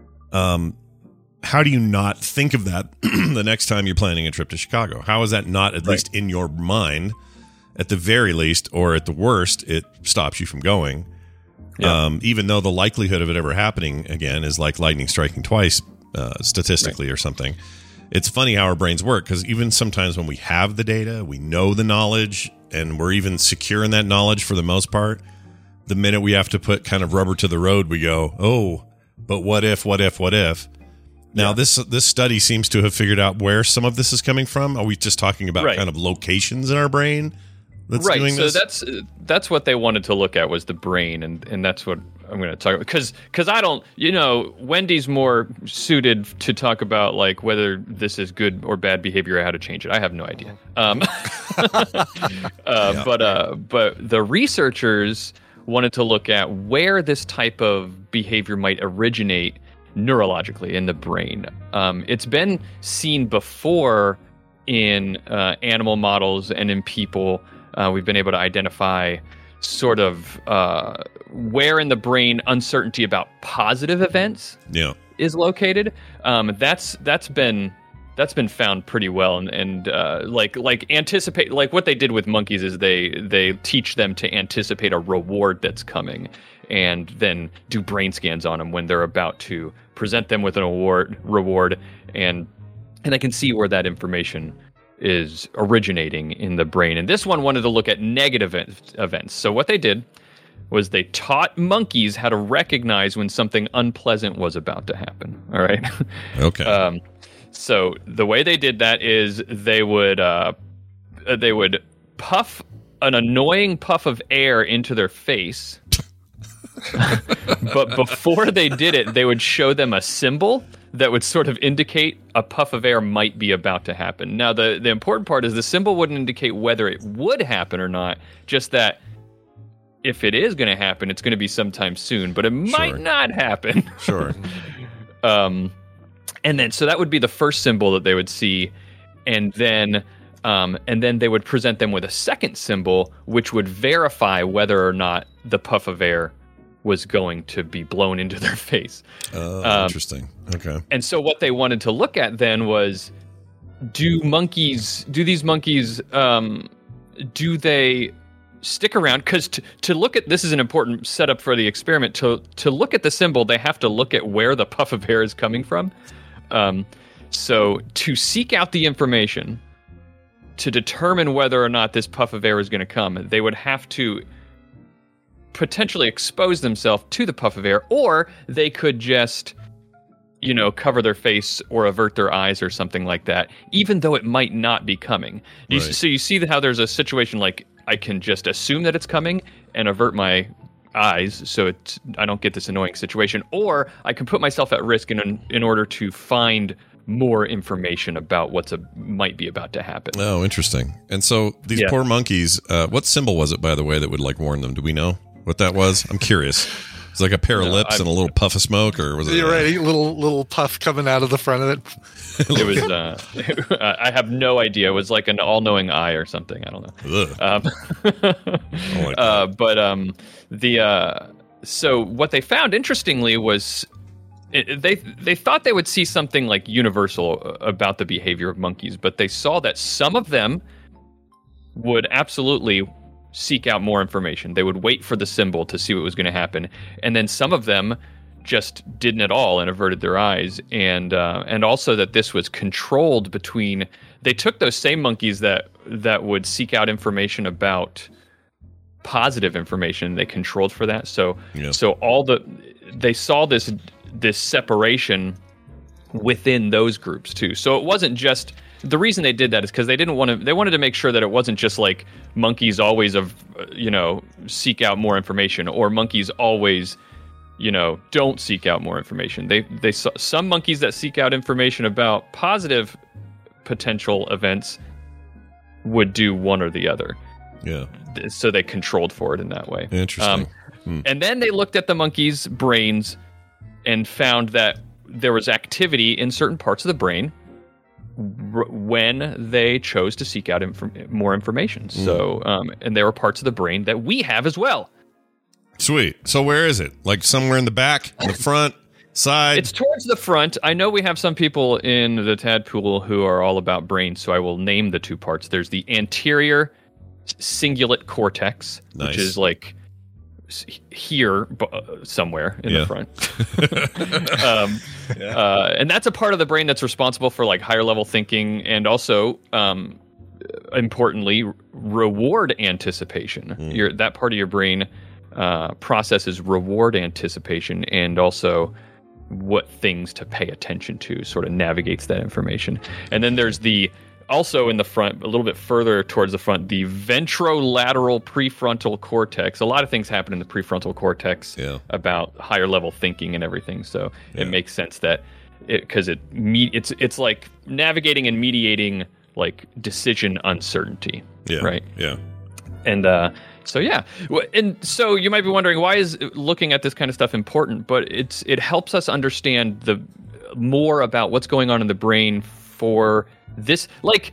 Um, how do you not think of that the next time you're planning a trip to Chicago? How is that not at Right. least in your mind, at the very least, or at the worst, it stops you from going? Yeah. Um, even though the likelihood of it ever happening again is like lightning striking twice, uh, statistically, right. or something. It's funny how our brains work, because even sometimes when we have the data, we know the knowledge, and we're even secure in that knowledge for the most part, the minute we have to put kind of rubber to the road, we go, oh, but what if, what if, what if? Now, yeah. this this study seems to have figured out where some of this is coming from. Are we just talking about right. kind of locations in our brain that's right. doing so this? that's that's what they wanted to look at, was the brain, and, and that's what I'm going to talk about. Because because I don't, you know, Wendy's more suited to talk about like whether this is good or bad behavior or how to change it. I have no idea. Um, uh, Yeah. But uh, but the researchers wanted to look at where this type of behavior might originate neurologically in the brain. Um, it's been seen before in uh, animal models and in people. Uh, we've been able to identify sort of uh, where in the brain uncertainty about positive events yeah. is located. Um, that's that's been that's been found pretty well, and, and uh, like like anticipate like what they did with monkeys is they they teach them to anticipate a reward that's coming, and then do brain scans on them when they're about to present them with an award reward, and and they can see where that information is originating in the brain. And this one wanted to look at negative event, events. So what they did was they taught monkeys how to recognize when something unpleasant was about to happen. All right. Okay. um, so the way they did that is they would uh, they would puff an annoying puff of air into their face. But before they did it, they would show them a symbol that would sort of indicate a puff of air might be about to happen. Now, the, the important part is the symbol wouldn't indicate whether it would happen or not, just that if it is going to happen, it's going to be sometime soon, but it might Sure. not happen. Sure. um, and then, so that would be the first symbol that they would see. And then, um, and then they would present them with a second symbol, which would verify whether or not the puff of air was going to be blown into their face. Oh, Um, interesting. Okay. And so what they wanted to look at then was, do monkeys, do these monkeys, um, do they stick around? Because to, to look at, this is an important setup for the experiment, to, to look at the symbol, they have to look at where the puff of air is coming from. Um, so to seek out the information, to determine whether or not this puff of air is going to come, they would have to potentially expose themselves to the puff of air, or they could just, you know, cover their face or avert their eyes or something like that, even though it might not be coming. You, Right. So you see how there's a situation like I can just assume that it's coming and avert my eyes so it's, I don't get this annoying situation, or I can put myself at risk in in order to find more information about what's a might be about to happen. Oh, interesting. And so these Yeah. poor monkeys, uh, what symbol was it, by the way, that would like warn them? Do we know what that was? I'm curious. It's like a pair of No, lips I'm- and a little puff of smoke, or was it? You're right. A little little puff coming out of the front of it. It was uh, I have no idea. It was like an all-knowing eye or something. I don't know. Ugh. Um, like uh, but um, the uh, so what they found interestingly was it, they they thought they would see something like universal about the behavior of monkeys, but they saw that some of them would absolutely seek out more information. They would wait for the symbol to see what was going to happen, and then some of them just didn't at all and averted their eyes. And uh, and also that this was controlled between. They took those same monkeys that that would seek out information about positive information. They controlled for that. So Yeah. so all the they saw this this separation within those groups too. So it wasn't just. The reason they did that is because they didn't want to. They wanted to make sure that it wasn't just like monkeys always of, you know, seek out more information, or monkeys always, you know, don't seek out more information. They they saw some monkeys that seek out information about positive potential events would do one or the other. Yeah. So they controlled for it in that way. Interesting. Um, Hmm. And then they looked at the monkeys' brains and found that there was activity in certain parts of the brain r- when they chose to seek out inf- more information. So, um, and there were parts of the brain that we have as well. Sweet. So where is it? Like somewhere in the back, in the front, side? It's towards the front. I know we have some people in the Tadpool who are all about brains, so I will name the two parts. There's the anterior cingulate cortex, Nice. which is like s- here b- uh, somewhere in Yeah. the front. um, uh, and that's a part of the brain that's responsible for like higher level thinking, and also um, importantly, reward anticipation. Your that part of your brain uh, processes reward anticipation, and also what things to pay attention to, sort of navigates that information. And then there's the also in the front, a little bit further towards the front, the ventrolateral prefrontal cortex. A lot of things happen in the prefrontal cortex Yeah. about higher level thinking and everything. So Yeah. it makes sense that it because it me it's it's like navigating and mediating like decision uncertainty. yeah. Right. Yeah. And uh, so yeah, W- and so you might be wondering, why is looking at this kind of stuff important? But it's it helps us understand the more about what's going on in the brain for this. Like,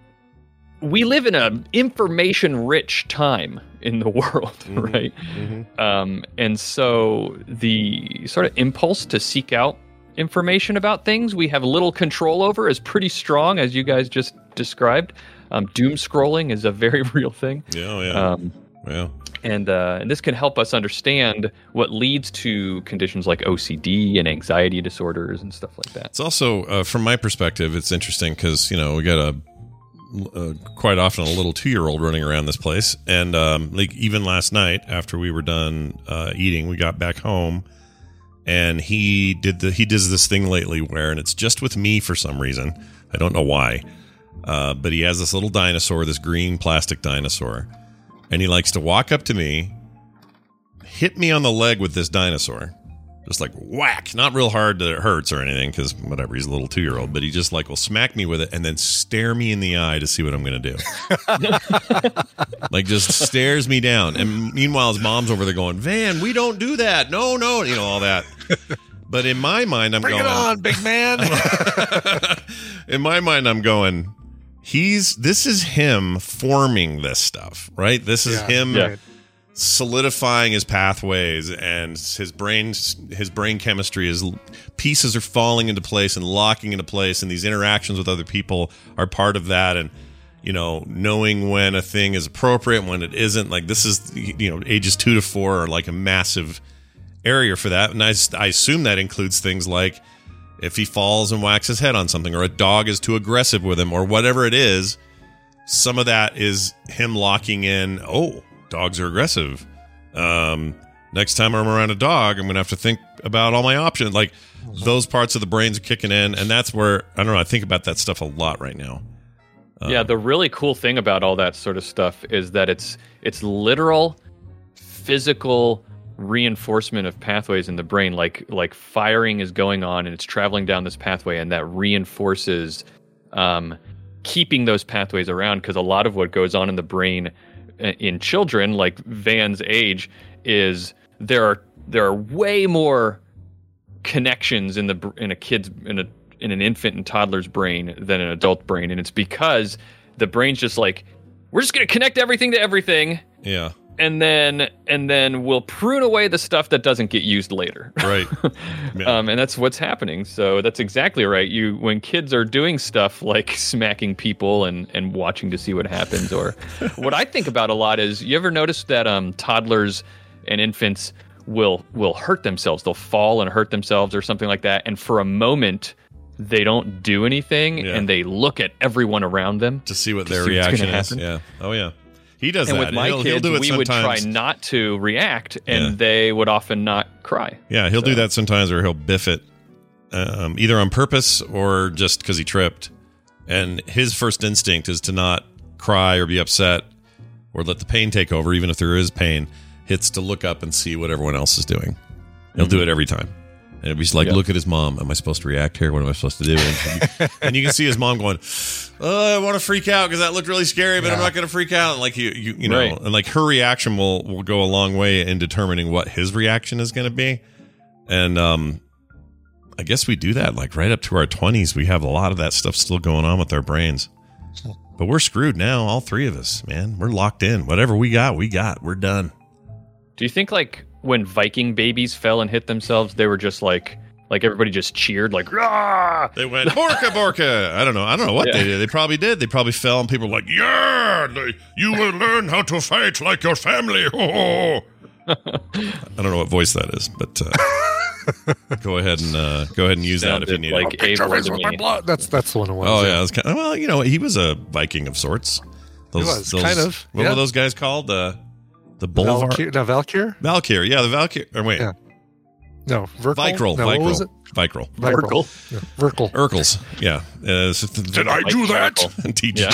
we live in a information rich time in the world, right? Um, and so the sort of impulse to seek out information about things we have little control over is pretty strong, as you guys just described. Um, doom scrolling is a very real thing. Yeah. Yeah. Um, yeah. and uh, and this can help us understand what leads to conditions like O C D and anxiety disorders and stuff like that. It's also, uh, from my perspective, it's interesting because, you know, we got a uh, quite often a little two-year-old running around this place. And um, like even last night after we were done uh, eating, we got back home and he did the he does this thing lately where, and it's just with me for some reason. I don't know why. Uh, but he has this little dinosaur, this green plastic dinosaur. And he likes to walk up to me, hit me on the leg with this dinosaur. Just like whack, not real hard that it hurts or anything, because whatever, he's a little two-year-old, but he just like will smack me with it and then stare me in the eye to see what I'm going to do. Like just stares me down. And meanwhile, his mom's over there going, Van, we don't do that. No, no, you know, all that. But in my mind, I'm Bring going, it on, big man. in my mind, I'm going, he's, this is him forming this stuff, right? This is Yeah, him. yeah. solidifying his pathways, and his brain his brain chemistry is pieces are falling into place and locking into place, and these interactions with other people are part of that. And you know, knowing when a thing is appropriate and when it isn't, like this is, you know, ages two to four are like a massive area for that. And I, I assume that includes things like if he falls and whacks his head on something, or a dog is too aggressive with him, or whatever it is. Some of that is him locking in, oh, dogs are aggressive. Um, next time I'm around a dog, I'm going to have to think about all my options. Like those parts of the brains are kicking in. And that's where, I don't know, I think about that stuff a lot right now. Uh, yeah, the really cool thing about all that sort of stuff is that it's it's literal physical reinforcement of pathways in the brain. Like like firing is going on and it's traveling down this pathway, and that reinforces um, keeping those pathways around, because a lot of what goes on in the brain in children like Van's age is there are there are way more connections in the in a kid's in a in an infant and toddler's brain than an adult brain, and it's because the brain's just like, we're just going to connect everything to everything, yeah, and then and then we'll prune away the stuff that doesn't get used later. Right. Yeah. Um, and that's what's happening. So that's exactly right. You when kids are doing stuff like smacking people and, and watching to see what happens, or what I think about a lot is, you ever notice that um, toddlers and infants will will hurt themselves? They'll fall and hurt themselves or something like that. And for a moment, they don't do anything, Yeah. and they look at everyone around them To see what to their see what's reaction gonna is. happen. Yeah. Oh, yeah. He does And that. with my he'll, he'll kids, do it we would try sometimes. not to react, and Yeah. they would often not cry. Yeah, he'll do So- that sometimes, or he'll biff it, um, either on purpose or just because he tripped. And his first instinct is to not cry or be upset or let the pain take over, even if there is pain. It's to look up and see what everyone else is doing. He'll do it every time. And it'll be like, Yeah. look at his mom. Am I supposed to react here? What am I supposed to do? And, and you can see his mom going, oh, I want to freak out because that looked really scary, but I'm Yeah. not going to freak out. And like you, you, you know, Right. and like her reaction will will go a long way in determining what his reaction is going to be. And um, I guess we do that like right up to our twenties. We have a lot of that stuff still going on with our brains. But we're screwed now, all three of us, man. We're locked in. Whatever we got, we got. We're done. Do you think like when Viking babies fell and hit themselves, they were just like like everybody just cheered like rah? They went Borka Borka. I don't know. I don't know what Yeah. they did. They probably did. They probably fell, and people were like, "Yeah, they- you will learn how to fight like your family." I don't know what voice that is, but uh, go ahead and uh, go ahead and use that if you Sounded need like it. Abe With Lincoln. my blood. That's that's the one it was. Oh yeah, it was kind of, well, you know, he was a Viking of sorts. Those, was, those- kind of, What yeah. were those guys called? Uh, the Bolvar, Valkyr, no, Valkyr? Valkyr. Yeah, the Valkyr. Or wait, Yeah. No, Verkl? Vicryl. No, what was it? Vicryl. Vicryl. Verkl. Yeah, Verkl. Urkels. Yeah. Uh, so th- Did I do that? and teach Yeah.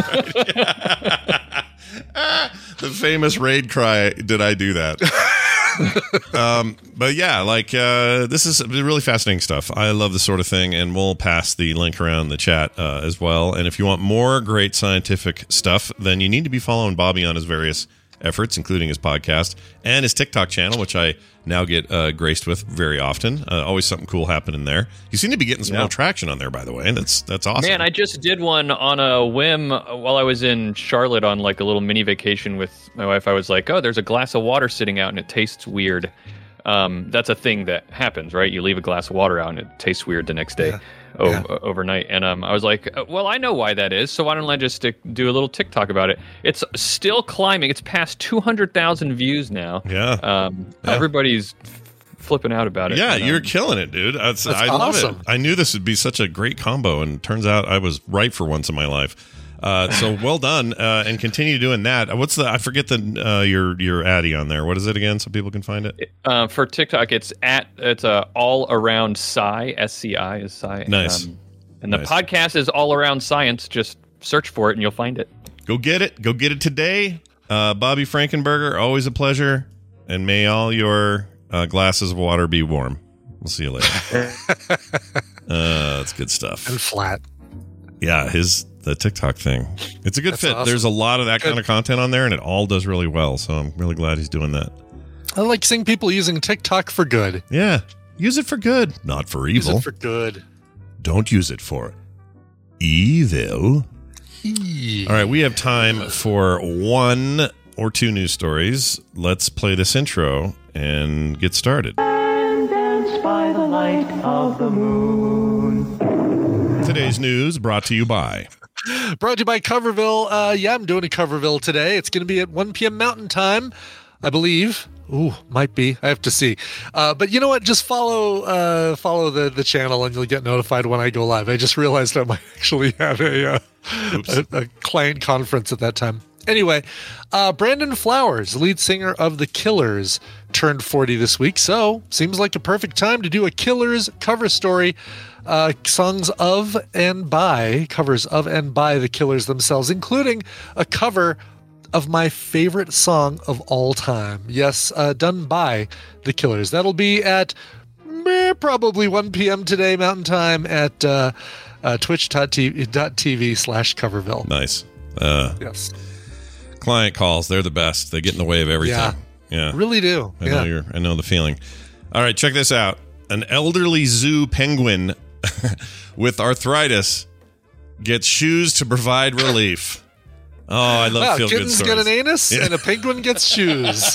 the famous raid cry, did I do that? um, but yeah, like uh, this is really fascinating stuff. I love this sort of thing, and we'll pass the link around the chat uh, as well. And if you want more great scientific stuff, then you need to be following Bobby on his various efforts, including his podcast and his TikTok channel, which I now get uh, graced with very often. Uh, always something cool happening there. You seem to be getting some Yeah. real traction on there, by the way. That's that's awesome. Man, I just did one on a whim while I was in Charlotte on like a little mini vacation with my wife. I was like, oh, there's a glass of water sitting out and it tastes weird. Um, that's a thing that happens, right? You leave a glass of water out and it tastes weird the next day, Yeah. o- Yeah. overnight. And um, I was like, uh, well, I know why that is. So why don't I just stick, do a little TikTok about it? It's still climbing. It's past two hundred thousand views now. yeah. Um, Yeah. Everybody's f- flipping out about it. Yeah, And, um, you're killing it, dude. That's, That's I love awesome. it. I knew this would be such a great combo, and turns out I was right for once in my life. Uh, so well done, uh, and continue doing that. What's the? I forget the uh, your your addy on there. What is it again, so people can find it? Uh, for TikTok, it's at it's a all around sci s c i is sci. Nice. Um, and the Nice. podcast is all around science. Just search for it and you'll find it. Go get it. Go get it today. Uh, Bobby Frankenberger, always a pleasure. and may all your uh, glasses of water be warm. We'll see you later. uh, that's good stuff. And flat. Yeah, his the TikTok thing. It's a good That's fit. awesome. There's a lot of that Good. kind of content on there, and it all does really well. So I'm really glad he's doing that. I like seeing people using TikTok for good. Yeah, use it for good, not for Use evil. it for good. Don't use it for evil. All right, we have time for one or two news stories. Let's play this intro and get started. And dance by the light of the moon. Today's news brought to you by. Brought to you by Coverville. Uh, yeah, I'm doing a Coverville today. It's going to be at one p.m. Mountain Time, I believe. Ooh, might be. I have to see. Uh, but you know what? Just follow uh, follow the, the channel and you'll get notified when I go live. I just realized I might actually have a, uh, a, a client conference at that time. Anyway, uh, Brandon Flowers, lead singer of The Killers, turned forty this week. So seems like a perfect time to do a Killers cover story. Uh, songs of and by, covers of and by The Killers themselves, including a cover of my favorite song of all time. Yes, uh, done by The Killers. That'll be at meh, probably one p.m. today, Mountain Time, at uh, uh, twitch.tv slash Coverville. Nice. Uh, Yes. client calls. They're the best. They get in the way of everything. Yeah. Yeah. Really do. I know Yeah. you're, I know the feeling. All right, check this out. An elderly zoo penguin with arthritis gets shoes to provide relief. Oh, I love Wow, feel good kittens stories. get an anus Yeah. and a penguin gets shoes.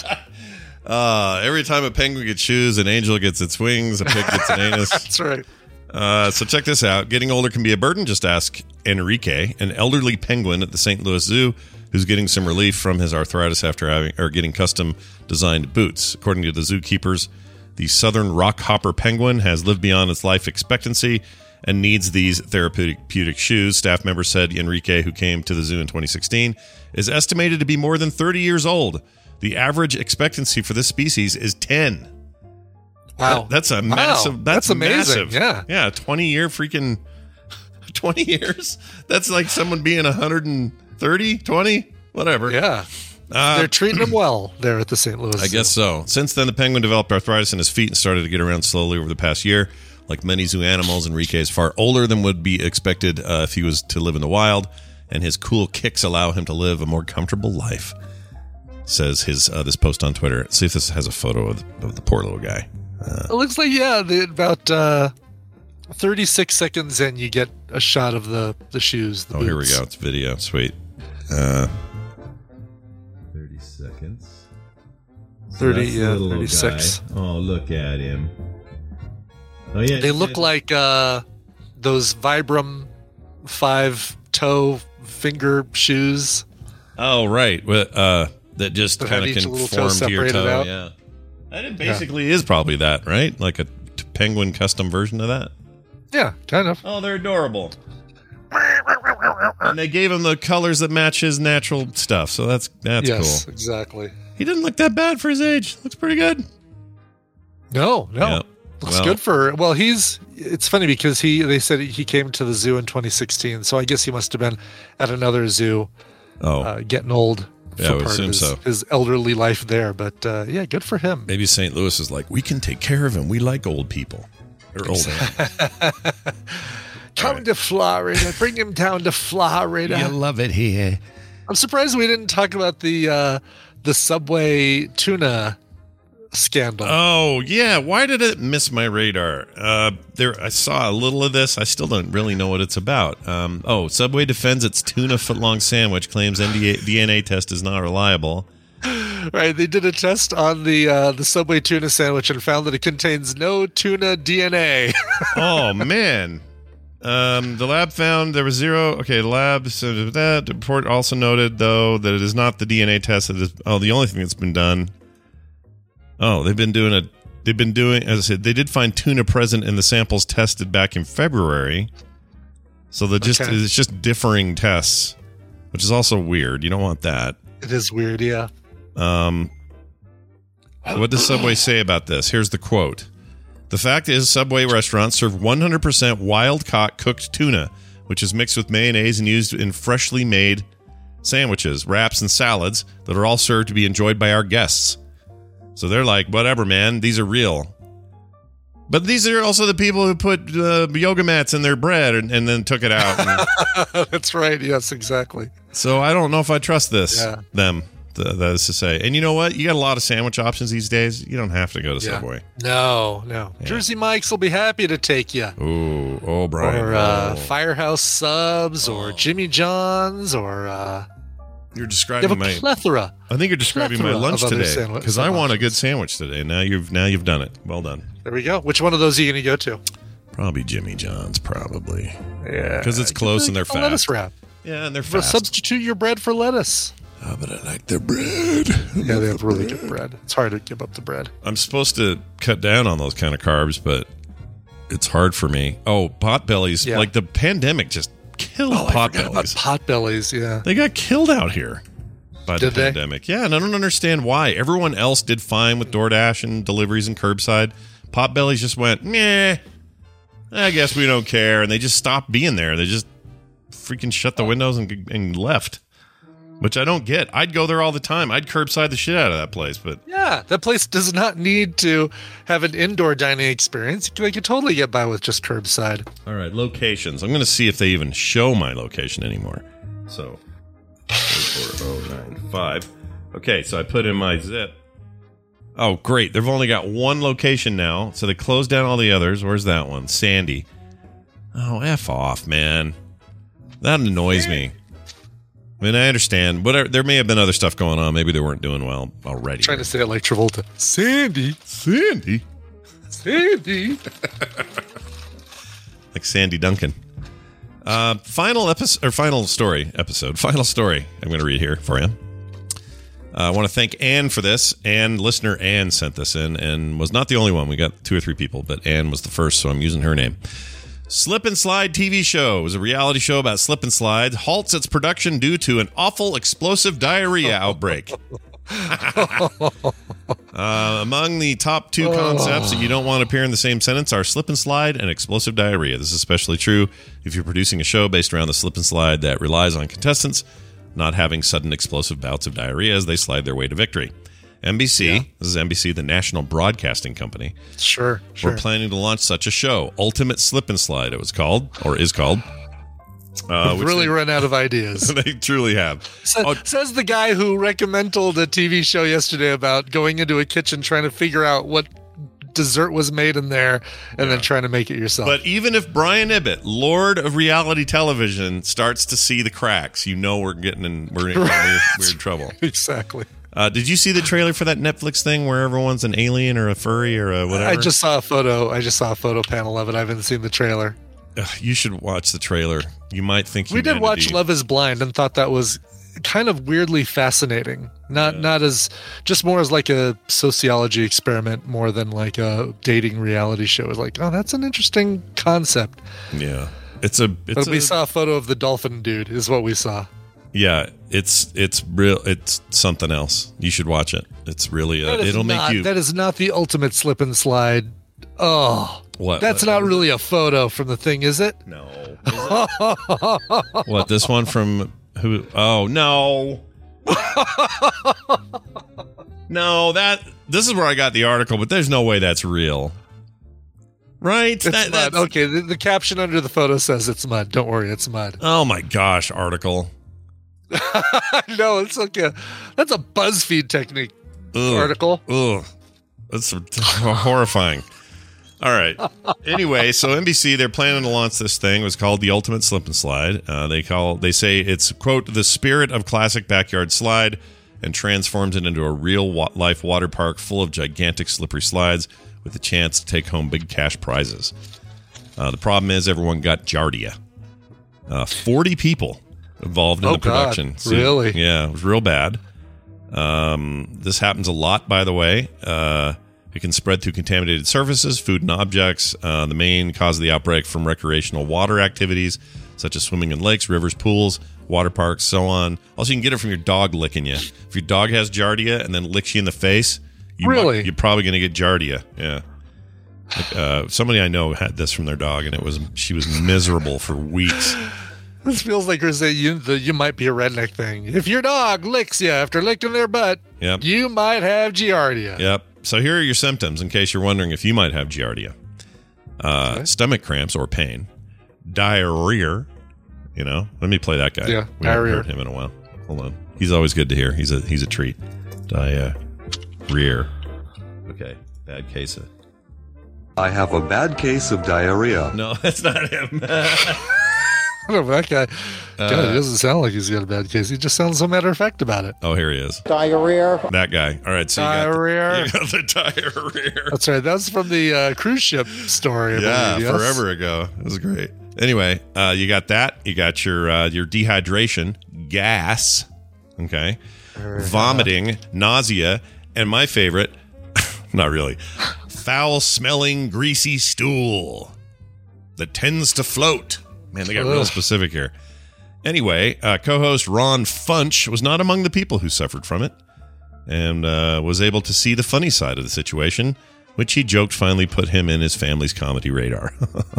Uh, every time a penguin gets shoes, an angel gets its wings, a pig gets an anus. That's right. Uh, so check this out. Getting older can be a burden. Just ask Enrique, an elderly penguin at the Saint Louis Zoo, who's getting some relief from his arthritis after having or getting custom designed boots. According to the zookeepers, the southern rockhopper penguin has lived beyond its life expectancy and needs these therapeutic shoes. Staff members said Enrique, who came to the zoo in twenty sixteen, is estimated to be more than thirty years old. The average expectancy for this species is ten. Wow. That- that's a Wow. massive. That's, That's amazing. massive. Yeah. Yeah. twenty year freaking twenty years. That's like someone being one hundred thirty, twenty, whatever. Yeah. Uh, They're treating them well there at the Saint Louis I Zoo. guess so. Since then, the penguin developed arthritis in his feet and started to get around slowly over the past year. Like many zoo animals, Enrique is far older than would be expected uh, if he was to live in the wild, and his cool kicks allow him to live a more comfortable life, says his uh, this post on Twitter. Let's see if this has a photo of the, of the poor little guy. It looks like, yeah, the, about uh, thirty-six seconds in, you get a shot of the, the shoes. The Oh, here we boots. go. It's video. Sweet. Uh, thirty seconds. So thirty, that's the yeah, little thirty-six. guy. Oh, look at him. Oh, yeah. They look like uh, those Vibram five-toe finger shoes. Oh, right. Well, Uh, that just That kind have of each can little toe form to your separated toe. out. Yeah. And it basically is probably that, right? Like a t- penguin custom version of that. Yeah, kind of. Oh, they're adorable. And they gave him the colors that match his natural stuff, so that's that's yes, cool. exactly. He didn't look that bad for his age. Looks pretty good. No, no. Yeah. Looks Well- good for, well, he's, it's funny because he, they said he came to the zoo in twenty sixteen, so I guess he must have been at another zoo Oh, uh, getting old for Yeah, I would part assume of his, so. his elderly life there. But uh, yeah, good for him. maybe Saint Louis is like, we can take care of him. We like old people. Or old animals. Come to Florida. Bring him down to Florida. love it here. I'm surprised we didn't talk about the uh, the Subway tuna scandal. Oh yeah, why did it miss my radar? Uh, there, I saw a little of this. I still don't really know what it's about. Um, oh, Subway defends its tuna footlong sandwich, claims D N A test is not reliable. Right, they did a test on the uh, the Subway tuna sandwich and found that it contains no tuna D N A. Oh man. Um, the lab found there was zero. Okay, the lab said that. The report also noted, though, that it is not the D N A test that is. Oh, the only thing that's been done. Oh, they've been doing a. They've been doing, as I said, they did find tuna present in the samples tested back in February. So the just Okay. it's just differing tests, which is also weird. You don't want that. It is weird, yeah. Um, what does Subway say about this? Here's the quote. The fact is, Subway restaurants serve one hundred percent wild-caught cooked tuna, which is mixed with mayonnaise and used in freshly made sandwiches, wraps, and salads that are all served to be enjoyed by our guests. So they're like, whatever, man. These are real. But these are also the people who put uh, yoga mats in their bread and, and then took it out. And That's right. Yes, exactly. so I don't know if I trust this, Yeah. them, th- that is to say. And you know what? You got a lot of sandwich options these days. You don't have to go to Yeah. Subway. No, no. Yeah. Jersey Mike's will be happy to take you. Ooh, oh, Brian. Or uh, oh. Firehouse Subs, or Jimmy John's, or uh, You're you describing have a my... plethora. I think you're describing my plethora lunch of other today sandwich- because I want a options. good sandwich today. Now you've now you've done it. Well done. There we go. Which one of those are you going to go to? Probably Jimmy John's, probably. Yeah, Because it's close and they're A lettuce fast. wrap. Yeah, and they're Or fast. substitute your bread for lettuce. Oh, but I like their bread. Yeah, they have really good bread. It's hard to give up the bread. I'm supposed to cut down on those kind of carbs, but it's hard for me. Oh, Potbellies. Yeah. Like the pandemic just killed Oh, I forgot about Potbellies. Potbellies. Yeah. They got killed out here by Did the they? pandemic. Yeah, and I don't understand why. Everyone else did fine with DoorDash and deliveries and curbside. Potbellies just went, meh, I guess we don't care. And they just stopped being there. They just freaking shut the windows and, and left, which I don't get. I'd go there all the time. I'd curbside the shit out of that place, but Yeah, that place does not need to have an indoor dining experience. They could totally get by with just curbside. all right, locations. I'm going to see if they even show my location anymore. So, four oh nine five. Okay, so I put in my zip. Oh, great. They've only got one location now, so they closed down all the others. Where's that one? Sandy. Oh, F off, man. That annoys me. I mean, I understand. Whatever, there may have been other stuff going on. Maybe they weren't doing well already. Trying to say it like Travolta. Sandy. Sandy. Sandy. Like Sandy Duncan. Uh, final episode or final story episode. Final story. I'm going to read here for you. Uh, I want to thank Anne for this. Anne, listener Anne, sent this in and was not the only one. We got two or three people, but Anne was the first, so I'm using her name. Slip and Slide T V show is a reality show about slip and slides. Halts its production due to an awful explosive diarrhea outbreak. uh, among the top two concepts that you don't want to appear in the same sentence are slip and slide and explosive diarrhea. This is especially true if you're producing a show based around the slip and slide that relies on contestants not having sudden explosive bouts of diarrhea as they slide their way to victory. N B C, Yeah. this is N B C, the national broadcasting company, Sure, sure. we're planning to launch such a show. Ultimate Slip and Slide, it was called, or is called. Uh, We've which really they, run out of ideas. they truly have. Sa- Oh, Says the guy who recommended a T V show yesterday about going into a kitchen trying to figure out what dessert was made in there and then trying to make it yourself. but even if Brian Ibbett, Lord of reality television, starts to see the cracks, you know we're getting in we're in weird, weird trouble. exactly. Uh, did you see the trailer for that Netflix thing where everyone's an alien or a furry or a whatever? I just saw a photo. I just saw a photo panel of it. I haven't seen the trailer. Ugh, you should watch the trailer. You might think We did watch humanity- Love is Blind and thought that was kind of weirdly fascinating. Not Yeah. not as just more as like a sociology experiment more than like a dating reality show. It was like, oh, that's an interesting concept. Yeah, it's a. It's But we a, saw a photo of the dolphin dude is what we saw. Yeah, it's it's real. It's something else. You should watch it. It's really. Uh, That is it'll not, make you. That is not the ultimate slip and slide. Oh, What? that's what- not really a photo from the thing, is it? No. Is it? What? This one from who? Oh no. No, that. This is where I got the article, but there's no way that's real. Right? It's That- mud. that's- Okay, the, the caption under the photo says it's mud. Don't worry, it's mud. Oh my gosh, article. No, it's like a that's a BuzzFeed technique Ugh. article. Ugh. That's horrifying. All right. Anyway, so N B C, they're planning to launch this thing. It was called the Ultimate Slip and Slide. Uh, they call they say it's, quote, the spirit of classic backyard slide, and transforms it into a real wa- life water park full of gigantic slippery slides with a chance to take home big cash prizes. Uh, the problem is everyone got Giardia. Uh, forty people involved in Oh, the production. God. Really? Yeah, it was real bad. Um, this happens a lot, by the way. Uh, it can spread through contaminated surfaces, food, and objects. Uh, the main cause of the outbreak from recreational water activities, such as swimming in lakes, rivers, pools, water parks, so on. Also, you can get it from your dog licking you. If your dog has Giardia and then licks you in the face, you Really? might, you're probably going to get Giardia. Yeah. Like, uh, somebody I know had this from their dog, and it was she was miserable for weeks. This feels like there's a you, the, you might be a redneck thing. If your dog licks you after licking their butt, Yep. You might have Giardia. Yep. So here are your symptoms in case you're wondering if you might have Giardia. Uh, Okay. Stomach cramps or pain. Diarrhea. You know, let me play that guy. Yeah, we haven't diarrhea. heard him in a while. Hold on. He's always good to hear. He's a he's a treat. Diarrhea. Okay. Bad case of. I have a bad case of diarrhea. No, that's not him. I don't know, that guy, God, Uh, it doesn't sound like he's got a bad case. He just sounds so matter of fact about it. Oh, here he is. Diarrhea. That guy. All right. So Diarrhea. You got the, you got the diarrhea. That's right. That's from the uh, cruise ship story. I Yeah, believe, yes? forever ago. It was great. Anyway, uh, you got that. You got your uh, your dehydration, gas, okay, vomiting, nausea, and my favorite, not really, foul-smelling, greasy stool that tends to float. Man, they got real Ugh. specific here. Anyway, uh, co-host Ron Funch was not among the people who suffered from it and uh, was able to see the funny side of the situation, which he joked finally put him in his family's comedy radar.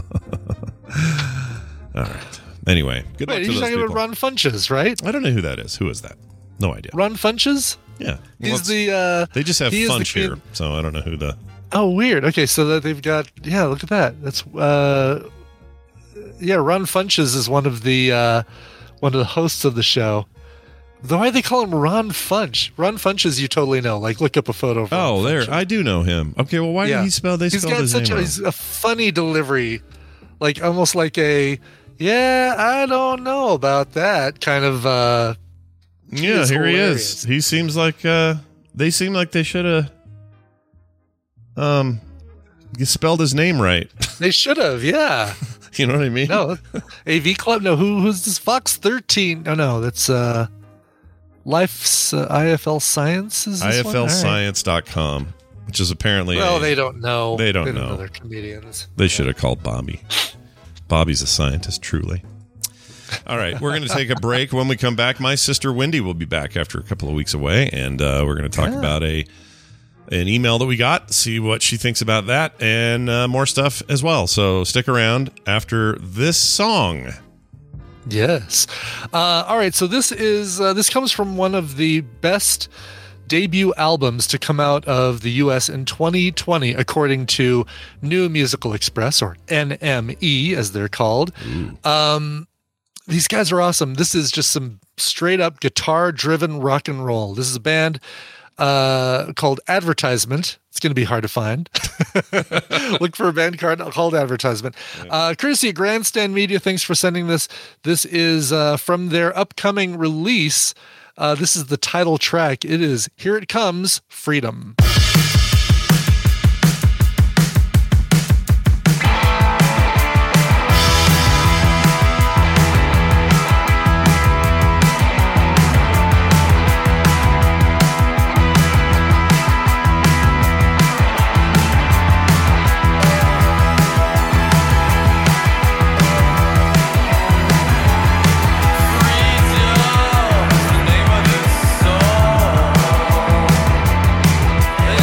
All right. Anyway, good luck Wait, to you're those talking people. about Ron Funches, right? I don't know who that is. Who is that? No idea. Ron Funches? Yeah. Well, He's it's- the. Uh, they just have he is the Funch kid- here, so I don't know who the. Oh, weird. Okay, so that they've got. Yeah, look at that. That's. Uh, yeah, Ron Funches is one of the uh, one of the hosts of the show. Though why they call him Ron Funch? Ron Funches, you totally know. Like, look up a photo. Of Ron Oh, there. Funches. I do know him. Okay, well, why Yeah. did he spell? They He's spelled got his such name a, wrong. he's a funny delivery, like almost like a yeah, I don't know about that kind of. uh Yeah, is here he hilarious. is. He seems like uh they seem like they should have um you spelled his name right. They should have, yeah. You know what I mean? No, A V Club. No, who who's this? Fox thirteen. No, no, that's uh, Life's uh, I F L Sciences. I F L science dot com, which is apparently Well, a- they don't know. They don't know. They're comedians. They should have called Bobby. Bobby's a scientist, truly. All right, we're going to take a break. When we come back, my sister Wendy will be back after a couple of weeks away, and uh, we're going to talk Yeah. about a an email that we got, see what she thinks about that, and uh, more stuff as well. So stick around after this song. Yes. Uh, all right. So this is uh, this comes from one of the best debut albums to come out of the U S in twenty twenty, according to New Musical Express, or N M E as they're called. Um, these guys are awesome. This is just some straight up guitar driven rock and roll. This is a band uh, called Advertisement. It's going to be hard to find. Look for a band card called Advertisement. Uh, courtesy of Grandstand Media. Thanks for sending this. This is uh, from their upcoming release. Uh, this is the title track. It is Here It Comes, Freedom. Freedom, the name of this song.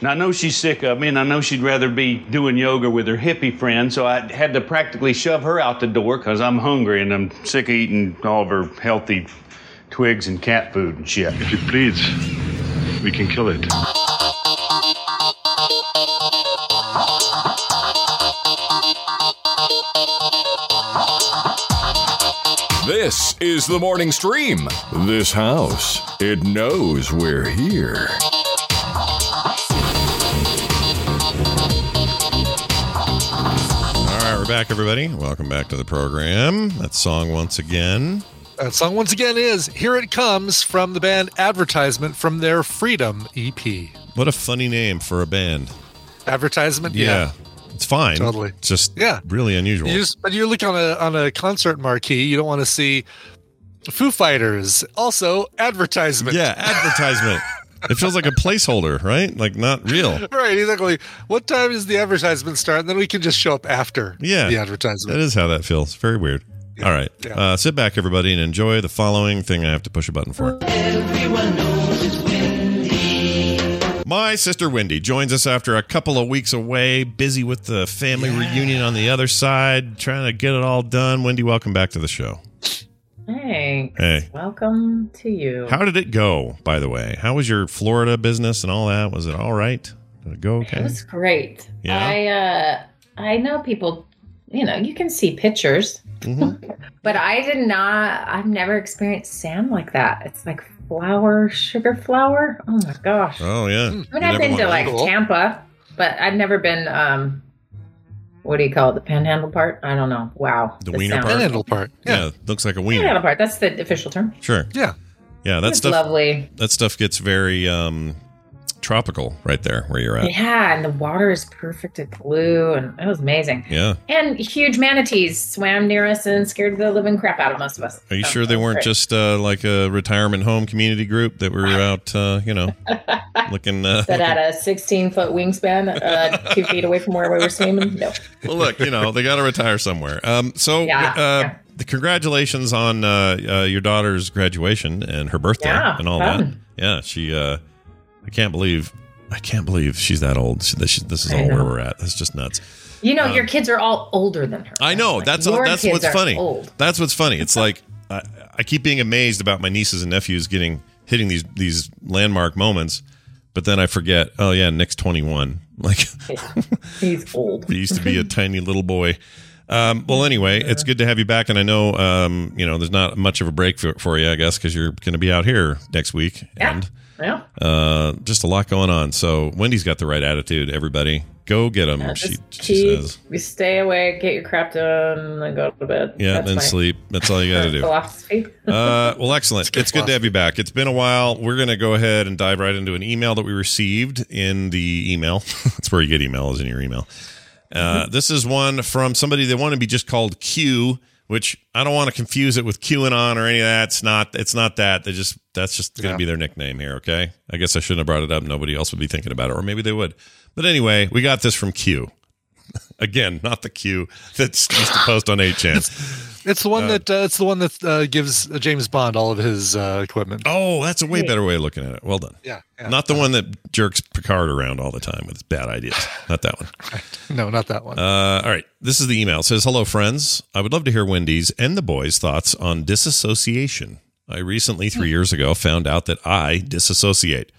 And I know she's sick of me, and I know she'd rather be doing yoga with her hippie friend, so I had to practically shove her out the door because I'm hungry and I'm sick of eating all of her healthy twigs and cat food and shit. If it bleeds, we can kill it. This is the morning stream. This house, it knows we're here. All right, we're back, everybody. Welcome back to the program. That song once again. That song once again is Here It Comes from the band Advertisement from their Freedom E P. What a funny name for a band. Advertisement? Yeah. Yeah. It's fine. Totally. It's just yeah. really unusual. You just, but you look on a on a concert marquee, you don't want to see Foo Fighters. Also, Advertisement. Yeah, Advertisement. It feels like a placeholder, right? Like not real. Right, exactly. What time does the advertisement start? And then we can just show up after yeah, the advertisement. That is how that feels. Very weird. Yeah. All right. Yeah. Uh, sit back, everybody, and enjoy the following thing I have to push a button for. Everyone knows it's Wendy. My sister Wendy joins us after a couple of weeks away, busy with the family yeah. reunion on the other side, trying to get it all done. Wendy, welcome back to the show. Thanks. Hey. Welcome to you. How did it go, by the way? How was your Florida business and all that? Was it all right? Did it go okay? It was great. Yeah. I uh, I know people, you know, you can see pictures, mm-hmm. but I did not, I've never experienced sand like that. It's like flour, sugar flour. Oh my gosh. Oh, yeah. I mean, you I've been to like cool. Tampa, but I've never been, um, what do you call it? The panhandle part? I don't know. Wow. The, the wiener sound. part? Panhandle part. Yeah. yeah. Looks like a wiener. Panhandle part. That's the official term. Sure. Yeah. Yeah. That it's stuff. Lovely. That stuff gets very um, tropical right there where you're at. Yeah. And the water is perfect and blue. And it was amazing. Yeah. And huge manatees swam near us and scared the living crap out of most of us. Are you so, sure they weren't great. just uh, like a retirement home community group that were out, uh, you know, looking. Uh, that had a sixteen foot wingspan, uh, two feet away from where we were swimming? No. Well, look, you know, they got to retire somewhere. Um, so, yeah, uh, yeah. the congratulations on uh, uh, your daughter's graduation and her birthday yeah, and all fun. that. Yeah, she. Uh, I can't believe. I can't believe she's that old. She, this, this is all where we're at. That's just nuts. You know, um, your kids are all older than her. I know. Like, that's all, that's what's funny. Old. That's what's funny. It's like I, I keep being amazed about my nieces and nephews getting hitting these these landmark moments, but then I forget. Oh yeah, Nick's twenty-one. Like he's old. He used to be a tiny little boy. Um, well, anyway, it's good to have you back, and I know um, you know there's not much of a break for, for you, I guess, because you're going to be out here next week. Yeah. And Yeah. Uh, just a lot going on. So Wendy's got the right attitude. Everybody, go get them. Yeah, she, keep, she says. You stay awake, get your crap done, and then go to bed. Yeah, That's then my sleep. That's all you got to do. Philosophy. uh, well, excellent. It's, it's good to have you back. It's been a while. We're going to go ahead and dive right into an email that we received in the email. That's where you get emails in your email. Uh, this is one from somebody that want to be just called Q, which I don't want to confuse it with QAnon or any of that. It's not. It's not that. They just that's just going to yeah. be their nickname here. Okay. I guess I shouldn't have brought it up. Nobody else would be thinking about it, or maybe they would. But anyway, we got this from Q. Again, not the Q that's used to post on eight chan. It's, it's the one uh, that uh, it's the one that uh, gives James Bond all of his uh, equipment. Oh, that's a way better way of looking at it. Well done. Yeah. yeah. Not the one that jerks Picard around all the time with his bad ideas. Not that one. No, not that one. Uh, all right. This is the email. It says, "Hello, friends. I would love to hear Wendy's and the boys' thoughts on disassociation. I recently, three years ago, found out that I disassociate.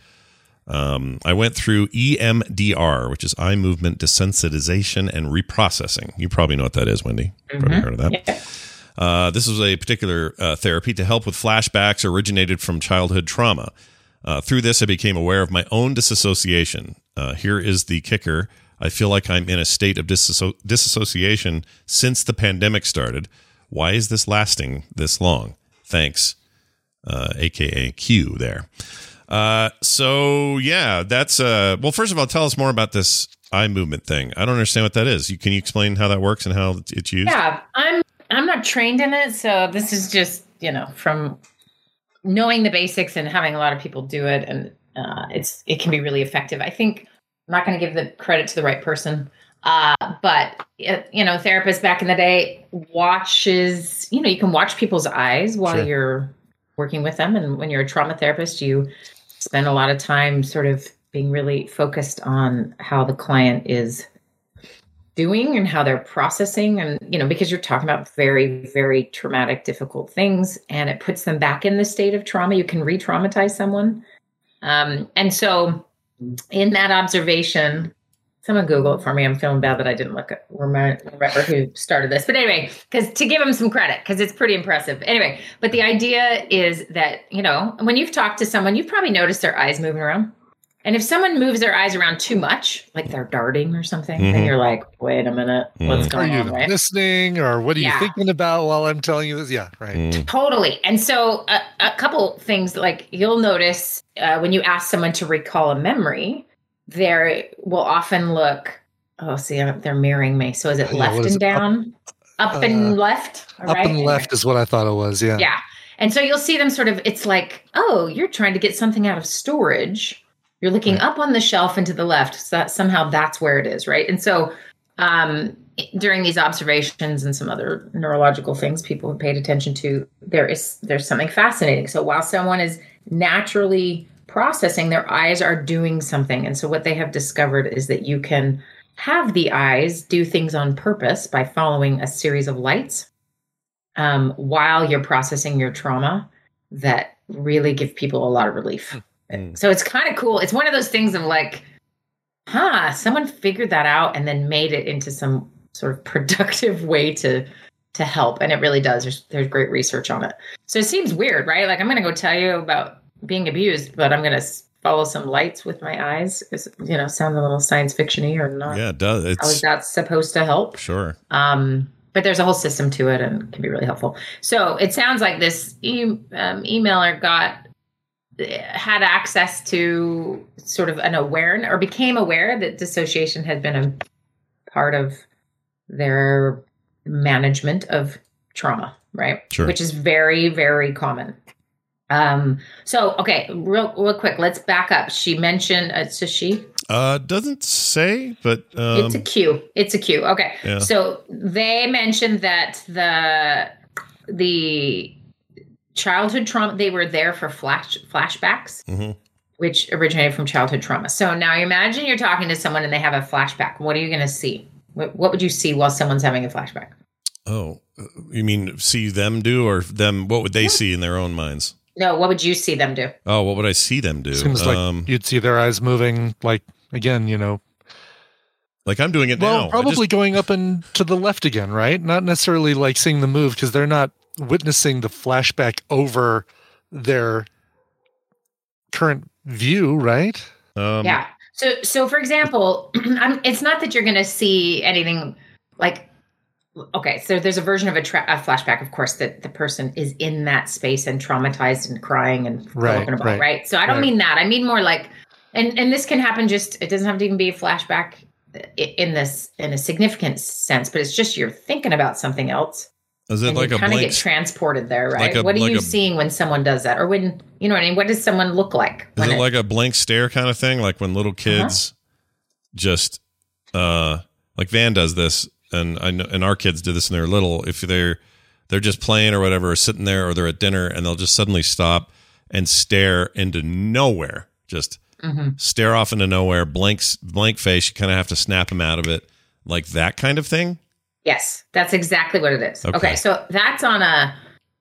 Um, I went through E M D R, which is eye movement desensitization and reprocessing. You probably know what that is, Wendy. Mm-hmm. Probably heard of that. Yeah. Uh, this was a particular uh, therapy to help with flashbacks originated from childhood trauma. Uh, through this, I became aware of my own disassociation. Uh, here is the kicker. I feel like I'm in a state of disasso- disassociation since the pandemic started. Why is this lasting this long? Thanks, uh, A K A Q there." Uh, so yeah, that's, uh, well, first of all, tell us more about this eye movement thing. I don't understand what that is. You, can you explain how that works and how it's used? Yeah, I'm, I'm not trained in it. So this is just, you know, from knowing the basics and having a lot of people do it. And, uh, it's, it can be really effective. I think I'm not going to give the credit to the right person. Uh, but it, you know, therapists back in the day watches, you know, you can watch people's eyes while sure. you're working with them. And when you're a trauma therapist, you spend a lot of time sort of being really focused on how the client is doing and how they're processing. And, you know, because you're talking about very, very traumatic, difficult things, and it puts them back in the state of trauma. You can re-traumatize someone. Um, and so in that observation, someone Google it for me. I'm feeling bad that I didn't look at, remember, remember who started this. But anyway, because to give them some credit, because it's pretty impressive. Anyway, but the idea is that, you know, when you've talked to someone, you've probably noticed their eyes moving around. And if someone moves their eyes around too much, like they're darting or something, mm-hmm. then you're like, wait a minute, what's going on? Are you on, right? listening, or what are you yeah. thinking about while I'm telling you this? Yeah, right. Mm. Totally. And so a, a couple things, like you'll notice uh, when you ask someone to recall a memory, they will often look, oh, see, they're mirroring me. So is it left yeah, is and down? Up, up uh, and left? Up right? and left is what I thought it was, yeah. Yeah. And so you'll see them sort of, it's like, oh, you're trying to get something out of storage. You're looking right. up on the shelf and to the left. So that somehow that's where it is, right? And so um, during these observations and some other neurological things people have paid attention to, there is there's something fascinating. So while someone is naturally processing, their eyes are doing something. And so what they have discovered is that you can have the eyes do things on purpose by following a series of lights um, while you're processing your trauma that really give people a lot of relief. Mm. So it's kind of cool. It's one of those things of like, huh, someone figured that out and then made it into some sort of productive way to to help. And it really does. There's, there's great research on it. So it seems weird, right? Like I'm going to go tell you about being abused, but I'm going to follow some lights with my eyes. Is, you know, sound a little science fiction-y or not? Yeah, it does. It's, how is that supposed to help? Sure. Um, but there's a whole system to it and can be really helpful. So it sounds like this e- um, emailer got had access to sort of an awareness or became aware that dissociation had been a part of their management of trauma, right? Sure. Which is very, very common. Um, so, okay, real, real quick, let's back up. She mentioned, uh, so she? Uh, doesn't say, but. Um, it's a Q. It's a Q. Okay. Yeah. So they mentioned that the, the, childhood trauma, they were there for flash flashbacks, mm-hmm. which originated from childhood trauma. So now you imagine you're talking to someone and they have a flashback. What are you going to see? What, what would you see while someone's having a flashback? Oh, you mean see them do, or them? What would they yeah. see in their own minds? No, what would you see them do? Oh, what would I see them do? Seems um, like you'd see their eyes moving, like, again, you know. Like I'm doing it well, now. Probably just, going up and to the left again, right? Not necessarily like seeing them move, because they're not witnessing the flashback over their current view, right? Um, yeah. So, so for example, I'm, it's not that you're going to see anything like, okay, so there's a version of a, tra- a flashback, of course, that the person is in that space and traumatized and crying and right, about, right, right? So I don't right. mean that. I mean more like, and, and this can happen just, it doesn't have to even be a flashback in this, in a significant sense, but it's just you're thinking about something else. Is it and like you a kind of blank, get transported there, right? like a, what are like you a, seeing when someone does that, or when you know what I mean? What does someone look like? Is it, it like a blank stare kind of thing? Like when little kids uh-huh. just, uh, like Van does this, and I know, and our kids do this when they're little. If they're they're just playing or whatever, or sitting there, or they're at dinner, and they'll just suddenly stop and stare into nowhere, just mm-hmm. stare off into nowhere, blank blank face. You kind of have to snap them out of it, like that kind of thing. Yes, that's exactly what it is. Okay, Okay, so that's on a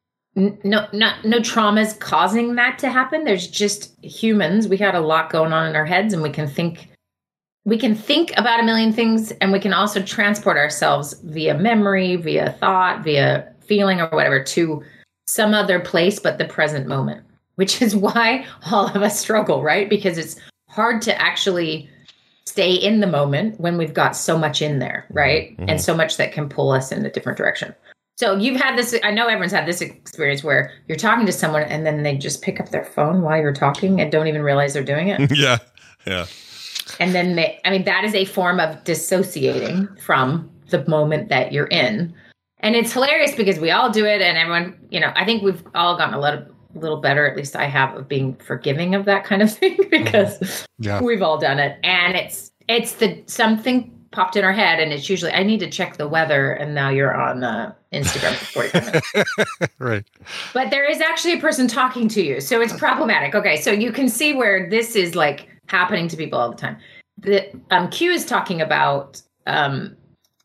no, not no traumas causing that to happen. There's just humans. We got a lot going on in our heads, and we can think, we can think about a million things, and we can also transport ourselves via memory, via thought, via feeling, or whatever to some other place, but the present moment. Which is why all of us struggle, right? Because it's hard to actually stay in the moment when we've got so much in there, right? Mm-hmm. And so much that can pull us in a different direction. So you've had this, I know everyone's had this experience where you're talking to someone and then they just pick up their phone while you're talking and don't even realize they're doing it. yeah, yeah. And then they, I mean, that is a form of dissociating from the moment that you're in. And it's hilarious because we all do it, and everyone, you know, I think we've all gotten a little, little better, at least I have, of being forgiving of that kind of thing, because yeah. we've all done it. And it's, it's the, something popped in our head, and it's usually, I need to check the weather, and now you're on uh, Instagram for forty-five minutes. Right. But there is actually a person talking to you, so it's problematic. Okay, so you can see where this is like happening to people all the time. The um, Q is talking about um,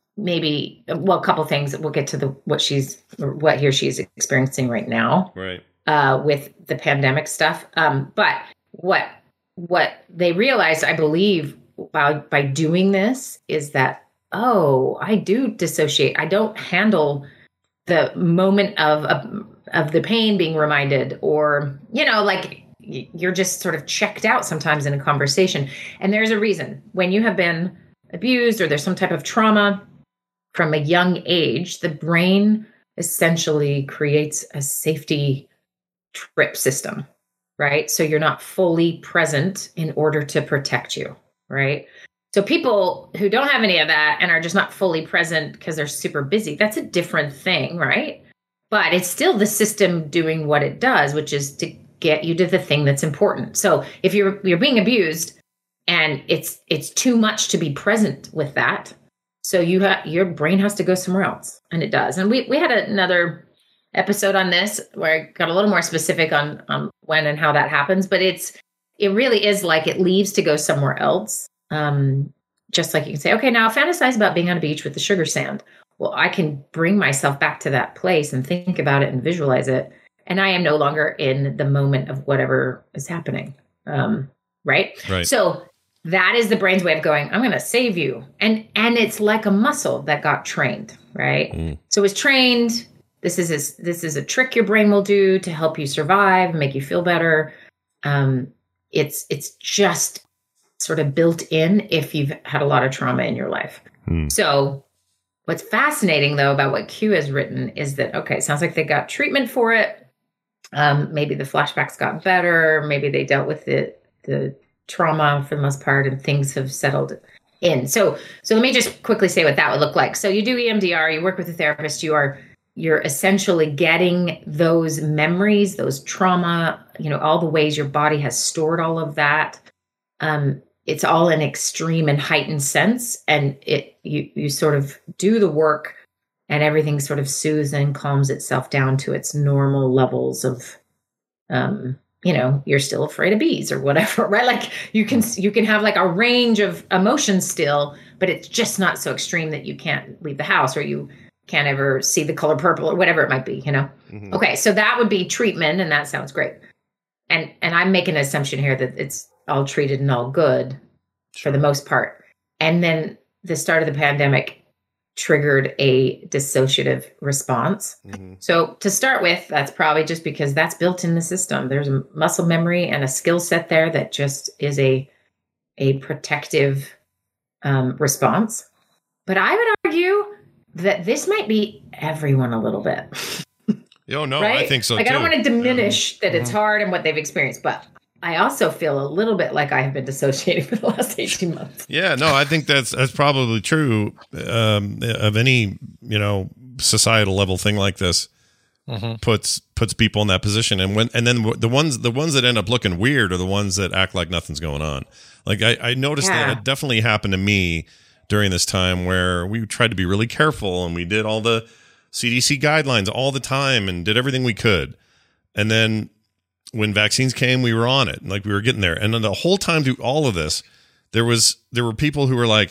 maybe well, a couple things. We'll get to the what she's what he or she is experiencing right now, right? Uh, with the pandemic stuff. Um, but what what they realized, I believe, by by doing this is that oh, I do dissociate. I don't handle the moment of of, of the pain being reminded, or you know, like. You're just sort of checked out sometimes in a conversation. And there's a reason. When you have been abused or there's some type of trauma from a young age, the brain essentially creates a safety trip system, right? So you're not fully present in order to protect you, right? So people who don't have any of that and are just not fully present because they're super busy, that's a different thing, right? But it's still the system doing what it does, which is to get you to the thing that's important. So if you're you're being abused and it's it's too much to be present with that, so you have your brain has to go somewhere else, and it does. And we we had another episode on this where I got a little more specific on on when and how that happens, but it's it really is like it leaves to go somewhere else. Um, just like you can say, okay, now fantasize about being on a beach with the sugar sand. Well, I can bring myself back to that place and think about it and visualize it. And I am no longer in the moment of whatever is happening. Um, right? Right. So that is the brain's way of going, I'm going to save you. And and it's like a muscle that got trained, right? Mm. So it's trained. This is a, this is a trick your brain will do to help you survive, make you feel better. Um, it's it's just sort of built in if you've had a lot of trauma in your life. Mm. So what's fascinating, though, about what Q has written is that, okay, it sounds like they got treatment for it. Um, maybe the flashbacks got better. Maybe they dealt with the the trauma for the most part, and things have settled in. So, so let me just quickly say what that would look like. So you do E M D R, you work with a therapist, you are you're essentially getting those memories, those trauma, you know, all the ways your body has stored all of that. Um, it's all an extreme and heightened sense, and it you you sort of do the work. And everything sort of soothes and calms itself down to its normal levels of, um, you know, you're still afraid of bees or whatever, right? Like you can you can have like a range of emotions still, but it's just not so extreme that you can't leave the house or you can't ever see the color purple or whatever it might be, you know? Mm-hmm. Okay, so that would be treatment, and that sounds great. And and I'm making an assumption here that it's all treated and all good for the most part. And then the start of the pandemic triggered a dissociative response. Mm-hmm. So to start with, that's probably just because that's built in the system. There's a muscle memory and a skill set there that just is a a protective um, response. But I would argue that this might be everyone a little bit. Oh, no, right? I think so, like, too. I don't want to diminish yeah. that it's mm-hmm. hard and what they've experienced, but I also feel a little bit like I have been dissociating for the last eighteen months. Yeah, no, I think that's that's probably true um, of any, you know, societal level thing like this. Mm-hmm. Puts puts people in that position, and when and then the ones the ones that end up looking weird are the ones that act like nothing's going on. Like I, I noticed yeah. that it definitely happened to me during this time where we tried to be really careful and we did all the C D C guidelines all the time and did everything we could, and then when vaccines came, we were on it. Like we were getting there. And then the whole time through all of this, there was, there were people who were like,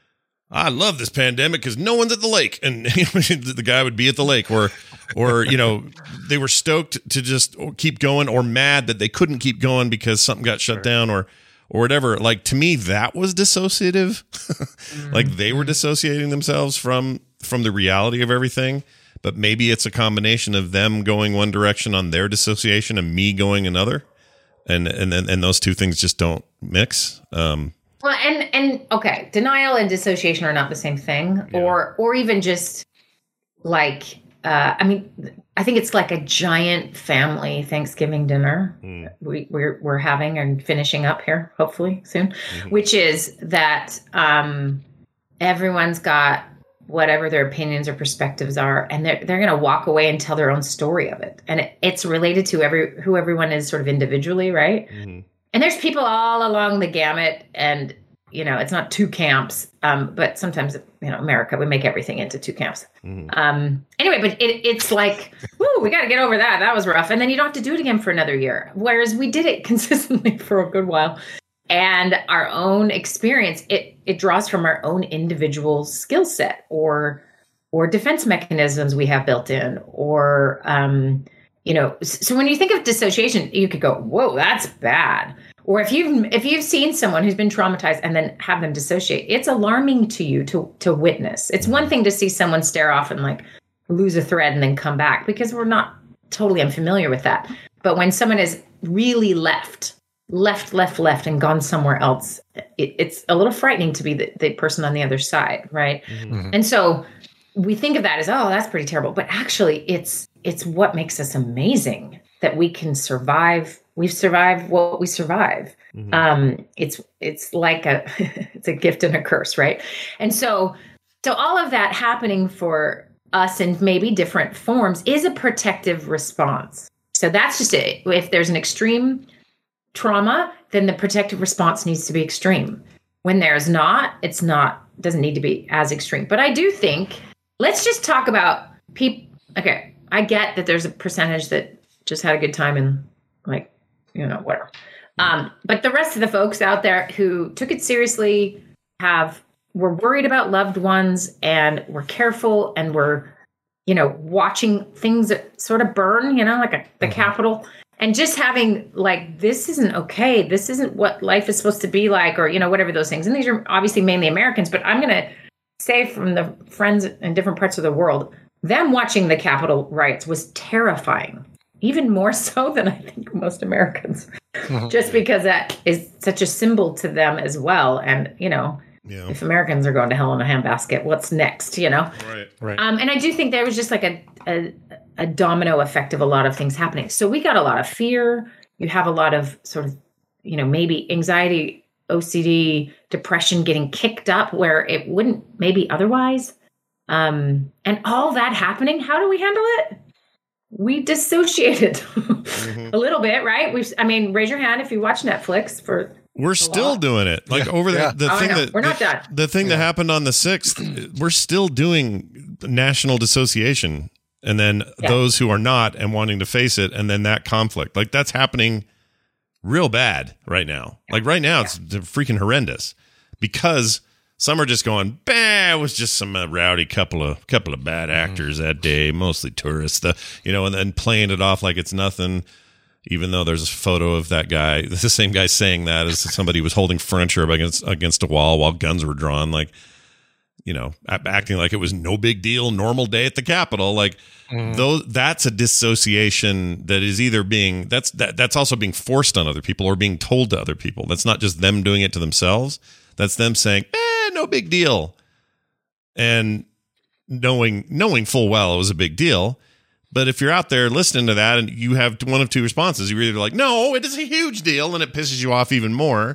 I love this pandemic because no one's at the lake. And the guy would be at the lake, or, or, you know, they were stoked to just keep going, or mad that they couldn't keep going because something got shut down, or, or whatever. Like, to me, that was dissociative. mm-hmm. Like they were dissociating themselves from, from the reality of everything. But maybe it's a combination of them going one direction on their dissociation and me going another, and and and those two things just don't mix. Um, well, and and okay, denial and dissociation are not the same thing, yeah. or or even just like uh, I mean, I think it's like a giant family Thanksgiving dinner mm. we, we're we're having and finishing up here, hopefully soon, mm-hmm. which is that um, everyone's got whatever their opinions or perspectives are, and they're, they're going to walk away and tell their own story of it. And it, it's related to every who everyone is sort of individually, right? Mm-hmm. And there's people all along the gamut, and, you know, it's not two camps, um, but sometimes, you know, America, we make everything into two camps. Mm-hmm. Um, anyway, but it, it's like, whoo, we got to get over that. That was rough. And then you don't have to do it again for another year. Whereas we did it consistently for a good while. and our own experience, it it draws from our own individual skill set or or defense mechanisms we have built in, or um, you know. So when you think of dissociation, you could go, "Whoa, that's bad." Or if you've if you've seen someone who's been traumatized and then have them dissociate, it's alarming to you to to witness. It's one thing to see someone stare off and like lose a thread and then come back, because we're not totally unfamiliar with that. But when someone is really left, left, left, left, and gone somewhere else, it, it's a little frightening to be the, the person on the other side, right? Mm-hmm. And so we think of that as, oh, that's pretty terrible. But actually, it's it's what makes us amazing, that we can survive. We've survived what we survive. Mm-hmm. Um, it's it's like a it's a gift and a curse, right? And so so all of that happening for us in maybe different forms is a protective response. So that's just it. If there's an extreme trauma, then the protective response needs to be extreme. When there's not, it's not, doesn't need to be as extreme. But I do think, let's just talk about people. Okay, I get that there's a percentage that just had a good time and like, you know, whatever. Um, but the rest of the folks out there who took it seriously, have were worried about loved ones, and were careful, and were, you know, watching things that sort of burn, you know, like a, the mm-hmm. Capitol, and just having like, this isn't okay. This isn't what life is supposed to be like, or, you know, whatever those things. And these are obviously mainly Americans, but I'm going to say from the friends in different parts of the world, them watching the Capitol riots was terrifying, even more so than I think most Americans, mm-hmm. just because that is such a symbol to them as well. And, you know, yeah. if Americans are going to hell in a handbasket, what's next, you know? Right, right. Um, and I do think there was just like a, a, a domino effect of a lot of things happening. So we got a lot of fear. You have a lot of sort of, you know, maybe anxiety, O C D, depression getting kicked up where it wouldn't maybe otherwise. Um, and all that happening, how do we handle it? We dissociated mm-hmm. a little bit, right? We, I mean, raise your hand if you watch Netflix for. We're still lot. doing it. Like yeah. over the, yeah. the oh, thing no, that we're not the, done. The thing yeah. that happened on the sixth, we're still doing national dissociation, and then yeah. those who are not and wanting to face it, and then that conflict, like that's happening real bad right now. Yeah. Like right now, yeah. it's freaking horrendous because some are just going, bah, it was just some uh, rowdy couple of couple of bad actors mm. that day, mostly tourists, the, you know, and then playing it off like it's nothing. Even though there's a photo of that guy, the same guy saying that as somebody was holding furniture up against against a wall while guns were drawn, like, you know, acting like it was no big deal, normal day at the Capitol. Like, mm. though, that's a dissociation that is either being that's that that's also being forced on other people or being told to other people. That's not just them doing it to themselves. That's them saying, "Eh, no big deal," and knowing knowing full well it was a big deal. But if you're out there listening to that and you have one of two responses, you're either like, no, it is a huge deal, and it pisses you off even more.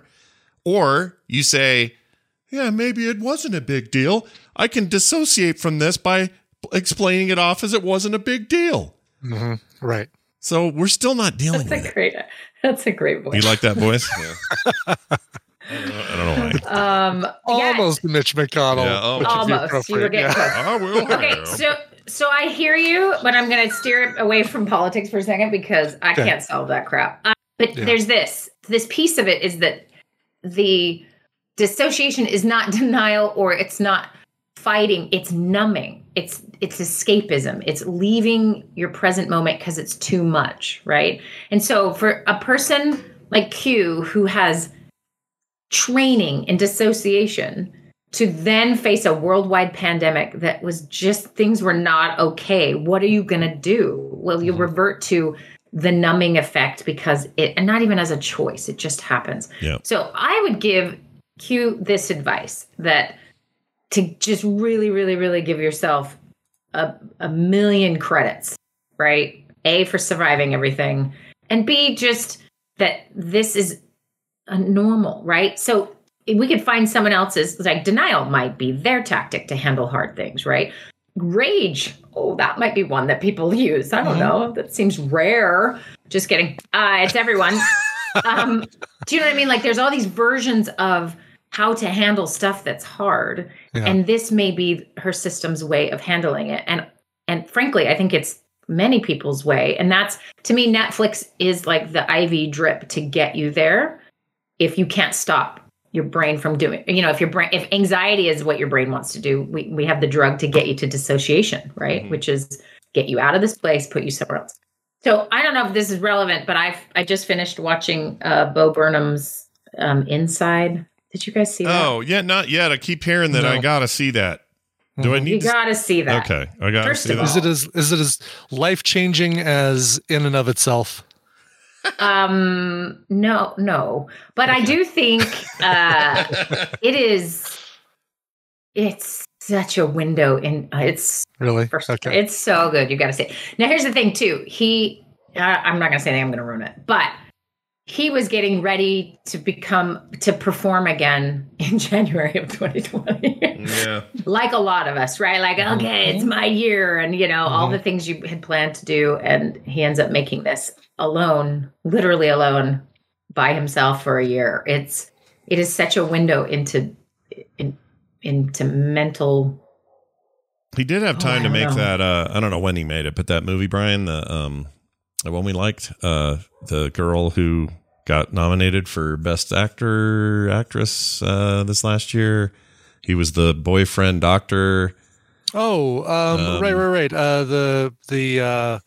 Or you say, yeah, maybe it wasn't a big deal. I can dissociate from this by explaining it off as it wasn't a big deal. Mm-hmm. Right. So we're still not dealing that's with a great, it. That's a great voice. You like that voice? Yeah. I don't know, I don't know why. Um, almost yeah. Mitch McConnell. Yeah, oh, almost. You were getting close. I will. Okay, so so I hear you, but I'm going to steer it away from politics for a second because I okay. can't solve that crap. Uh, but yeah. there's this. This piece of it is that the dissociation is not denial or it's not fighting. It's numbing. It's it's escapism. It's leaving your present moment because it's too much, right? And so for a person like Q who has training in dissociation to then face a worldwide pandemic that was just things were not okay. What are you going to do? Well, you revert to the numbing effect because it, and not even as a choice, it just happens. Yeah. So I would give Q this advice that to just really, really, really give yourself a, a million credits, right? A, for surviving everything, and B, just that this is a normal, right? So we could find someone else's, like denial might be their tactic to handle hard things, right? Rage, oh, that might be one that people use. I don't mm-hmm. know. That seems rare. Just kidding. Uh, it's everyone. um, do you know what I mean? Like there's all these versions of how to handle stuff that's hard. Yeah. And this may be her system's way of handling it. And and frankly, I think it's many people's way. And that's, to me, Netflix is like the I V drip to get you there. if you can't stop your brain from doing, you know, if your brain, if anxiety is what your brain wants to do, we, we have the drug to get you to dissociation, right? Mm-hmm. Which is get you out of this place, put you somewhere else. So I don't know if this is relevant, but I've, I just finished watching uh, Bo Burnham's um, Inside. Did you guys see that? Oh, yeah, not yet. I keep hearing that. No. I got to see that. Do I need you to? gotta see that. Okay, I gotta First see that. Is it as is it as life changing as in and of itself? Um, no, no, but I do think uh, it is. It's such a window in. Uh, it's really first, okay. It's so good. You got to see it. Now, here's the thing, too. He, uh, I'm not gonna say anything. I'm gonna ruin it, but. He was getting ready to become, to perform again in January of twenty twenty. Yeah. Like a lot of us, right? Like, okay, it's my year. And, you know, mm-hmm. all the things you had planned to do. And he ends up making this alone, literally alone by himself for a year. It's, it is such a window into, in, into mental. He did have time oh, to make know. that. Uh, I don't know when he made it, but that movie, Brian, the, um, the one we liked, uh, the girl who got nominated for Best Actor, Actress uh, this last year. He was the boyfriend doctor. Oh, um, um, right, right, right. Uh, the the uh,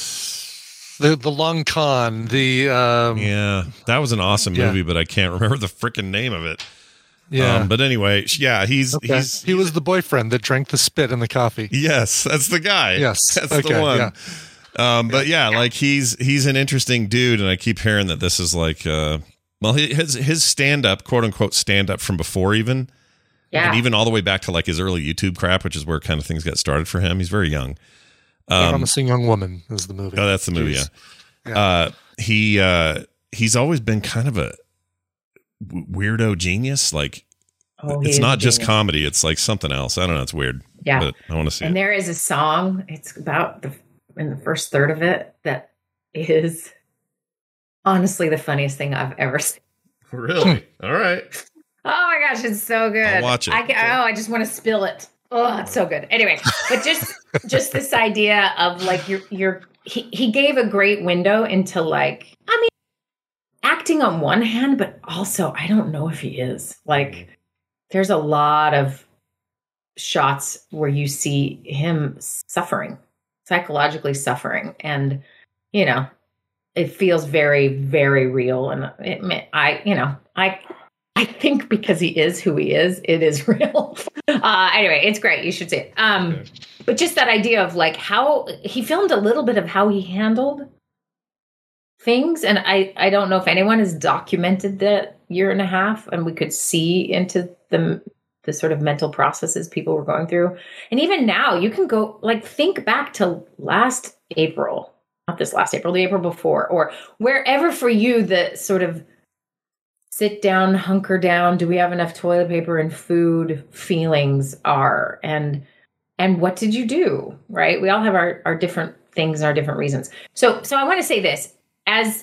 the the Long Con. The um, yeah, that was an awesome yeah. movie, but I can't remember the freaking name of it. Yeah, um, but anyway, yeah, he's okay. he's he was the boyfriend that drank the spit in the coffee. Yes, that's the guy. Yes, that's okay, the one. Yeah. Um, but yeah, like he's he's an interesting dude, and I keep hearing that this is like, uh, well, his his stand up, quote unquote, stand up from before even, yeah, and even all the way back to like his early YouTube crap, which is where kind of things got started for him. He's very young. Um, Promising Young Woman is the movie. Oh, that's the movie. Jeez. Yeah. yeah. Uh, he uh, he's always been kind of a weirdo genius. Like, oh, it's not just comedy; it's like something else. I don't know. It's weird. Yeah, but I want to see. And it. there is a song. It's about the. in the first third of it that is honestly the funniest thing I've ever seen. Really? All right. Oh my gosh, it's so good. I'll watch it. I can, oh, I just want to spill it. Oh, it's so good. Anyway, but just just this idea of like you're you're he, he gave a great window into like, I mean, acting on one hand, but also I don't know if he is. Like there's a lot of shots where you see him suffering. Psychologically suffering, and you know it feels very very real, and it, I you know I I think because he is who he is, it is real. uh anyway, it's great, you should see it. Um okay. But just that idea of like how he filmed a little bit of how he handled things, and I I don't know if anyone has documented that year and a half, and we could see into the the sort of mental processes people were going through. And even now you can go like, think back to last April, not this last April, the April before, or wherever for you, the sort of sit down, hunker down, do we have enough toilet paper and food feelings are, and, and what did you do? Right. We all have our, our different things and our different reasons. So, so I want to say this, as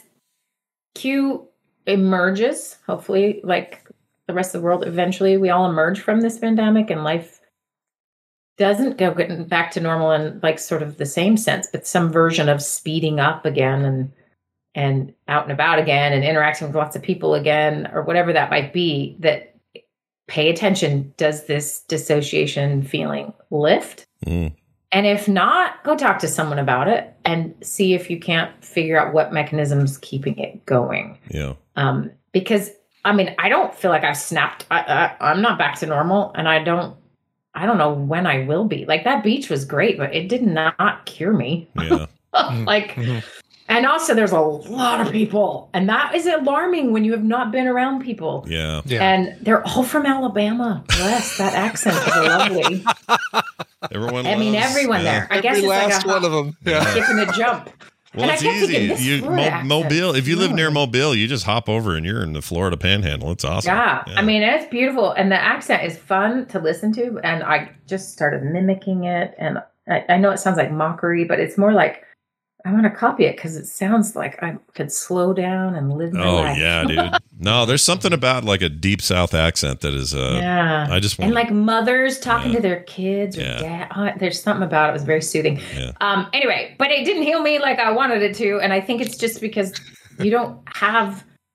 Q emerges, hopefully like, the rest of the world, eventually we all emerge from this pandemic and life doesn't go getting back to normal in like sort of the same sense, but some version of speeding up again and and out and about again and interacting with lots of people again, or whatever that might be, that pay attention. Does this dissociation feeling lift? Mm. And if not, go talk to someone about it and see if you can't figure out what mechanism's keeping it going. Yeah. Um, because I mean, I don't feel like I've snapped. I, I, I'm not back to normal, and I don't. I don't know when I will be. Like that beach was great, but it did not cure me. Yeah. like, mm-hmm. And also, there's a lot of people, and that is alarming when you have not been around people. Yeah. yeah. And they're all from Alabama. Bless that accent is lovely. Everyone. I mean, loves, everyone yeah. there. I Every guess it's last like a one of them. Yeah. skip and a jump. Well, and it's I kept easy. Thinking, this you Mo- Mobile. If you live near Mobile, you just hop over and you're in the Florida Panhandle. It's awesome. Yeah. yeah. I mean, it's beautiful, and the accent is fun to listen to. And I just started mimicking it, and I, I know it sounds like mockery, but it's more like I want to copy it because it sounds like I could slow down and live my oh, life. Oh yeah, dude. No, there's something about like a deep South accent that is. Uh, yeah. I just want and like mothers talking yeah. to their kids or yeah. dad. Oh, there's something about it. It was very soothing. Yeah. Um. Anyway, but it didn't heal me like I wanted it to, and I think it's just because you don't have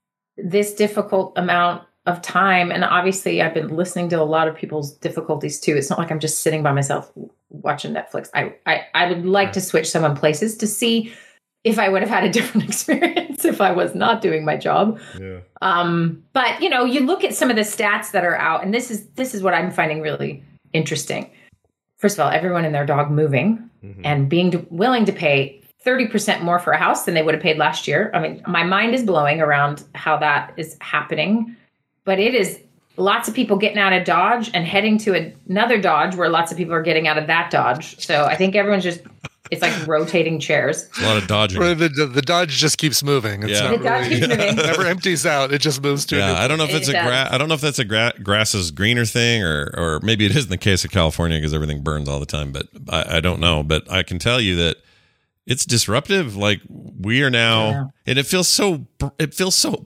this difficult amount of time. And obviously I've been listening to a lot of people's difficulties too. It's not like I'm just sitting by myself watching Netflix. I, I, I would like to switch someone places to see if I would have had a different experience if I was not doing my job. Yeah. Um, but you know, you look at some of the stats that are out, and this is, this is what I'm finding really interesting. First of all, everyone and their dog moving mm-hmm. and being to, willing to pay thirty percent more for a house than they would have paid last year. I mean, my mind is blowing around how that is happening. But it is lots of people getting out of Dodge and heading to another Dodge where lots of people are getting out of that Dodge. So I think everyone's just, it's like rotating chairs. A lot of dodging. The, the, the Dodge just keeps moving. It's yeah. not the Dodge really, keeps moving. It never empties out. It just moves to. Yeah, a I don't know if it's it a gra- I don't know if that's a gra- grass is greener thing, or or maybe it is in the case of California because everything burns all the time. But I, I don't know. But I can tell you that it's disruptive. Like we are now, yeah. and it feels so. It feels so.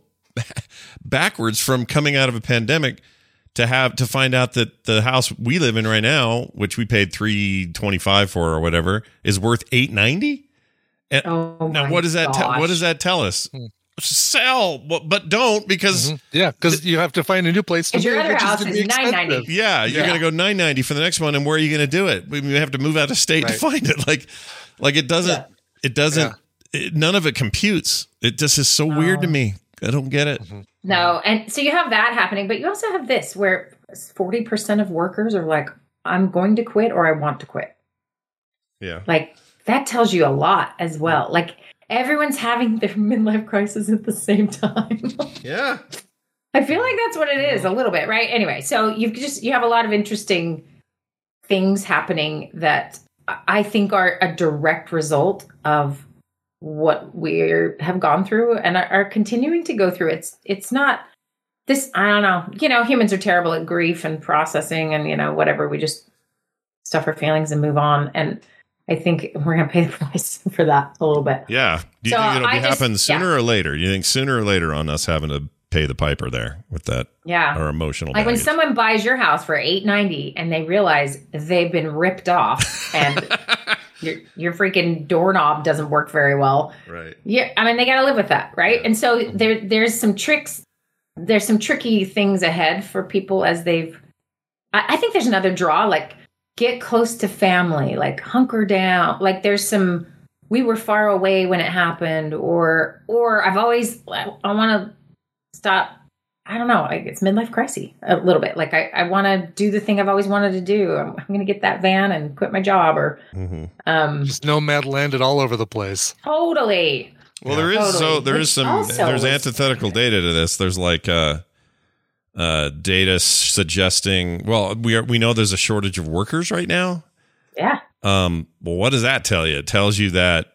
backwards from coming out of a pandemic to have to find out that the house we live in right now, which we paid three twenty five for or whatever, is worth eight ninety. And oh now, what does that te- what does that tell us? Hmm. Sell, but don't because mm-hmm. yeah, because you have to find a new place to your live, other which house is, is nine ninety. Yeah, you're yeah. gonna go nine ninety for the next one, and where are you gonna do it? We have to move out of state right. to find it. Like, like it doesn't. Yeah. It doesn't. Yeah. It, none of it computes. It just is so um, weird to me. I don't get it. Mm-hmm. No. And so you have that happening, but you also have this where forty percent of workers are like, I'm going to quit or I want to quit. Yeah. Like that tells you a lot as well. Like everyone's having their midlife crisis at the same time. Yeah. I feel like that's what it is a little bit, right? Anyway, so you've just, you have a lot of interesting things happening that I think are a direct result of what we have gone through and are continuing to go through. It's it's not this, I don't know, you know, humans are terrible at grief and processing and, you know, whatever. We just stuff our feelings and move on. And I think we're going to pay the price for that a little bit. Yeah. Do you so think it'll be just, happen sooner yeah. or later? Do you think sooner or later on us having to pay the piper there with that? Yeah. Our emotional Like baggage? when someone buys your house for eight ninety and they realize they've been ripped off and your your freaking doorknob doesn't work very well. Right. Yeah. I mean, they got to live with that. Right. Yeah. And so there there's some tricks. There's some tricky things ahead for people as they've, I, I think there's another draw, like get close to family, like hunker down. Like there's some, we were far away when it happened, or, or I've always, I, I want to stop. I don't know. Like it's midlife crisis a little bit. Like I, I want to do the thing I've always wanted to do. I'm, I'm going to get that van and quit my job or, mm-hmm. um, just nomad landed all over the place. Totally. Well, there is totally. so there Which is some also there's was- antithetical data to this. There's like uh, uh, data suggesting. Well, we are we know there's a shortage of workers right now. Yeah. Um. Well, what does that tell you? It tells you that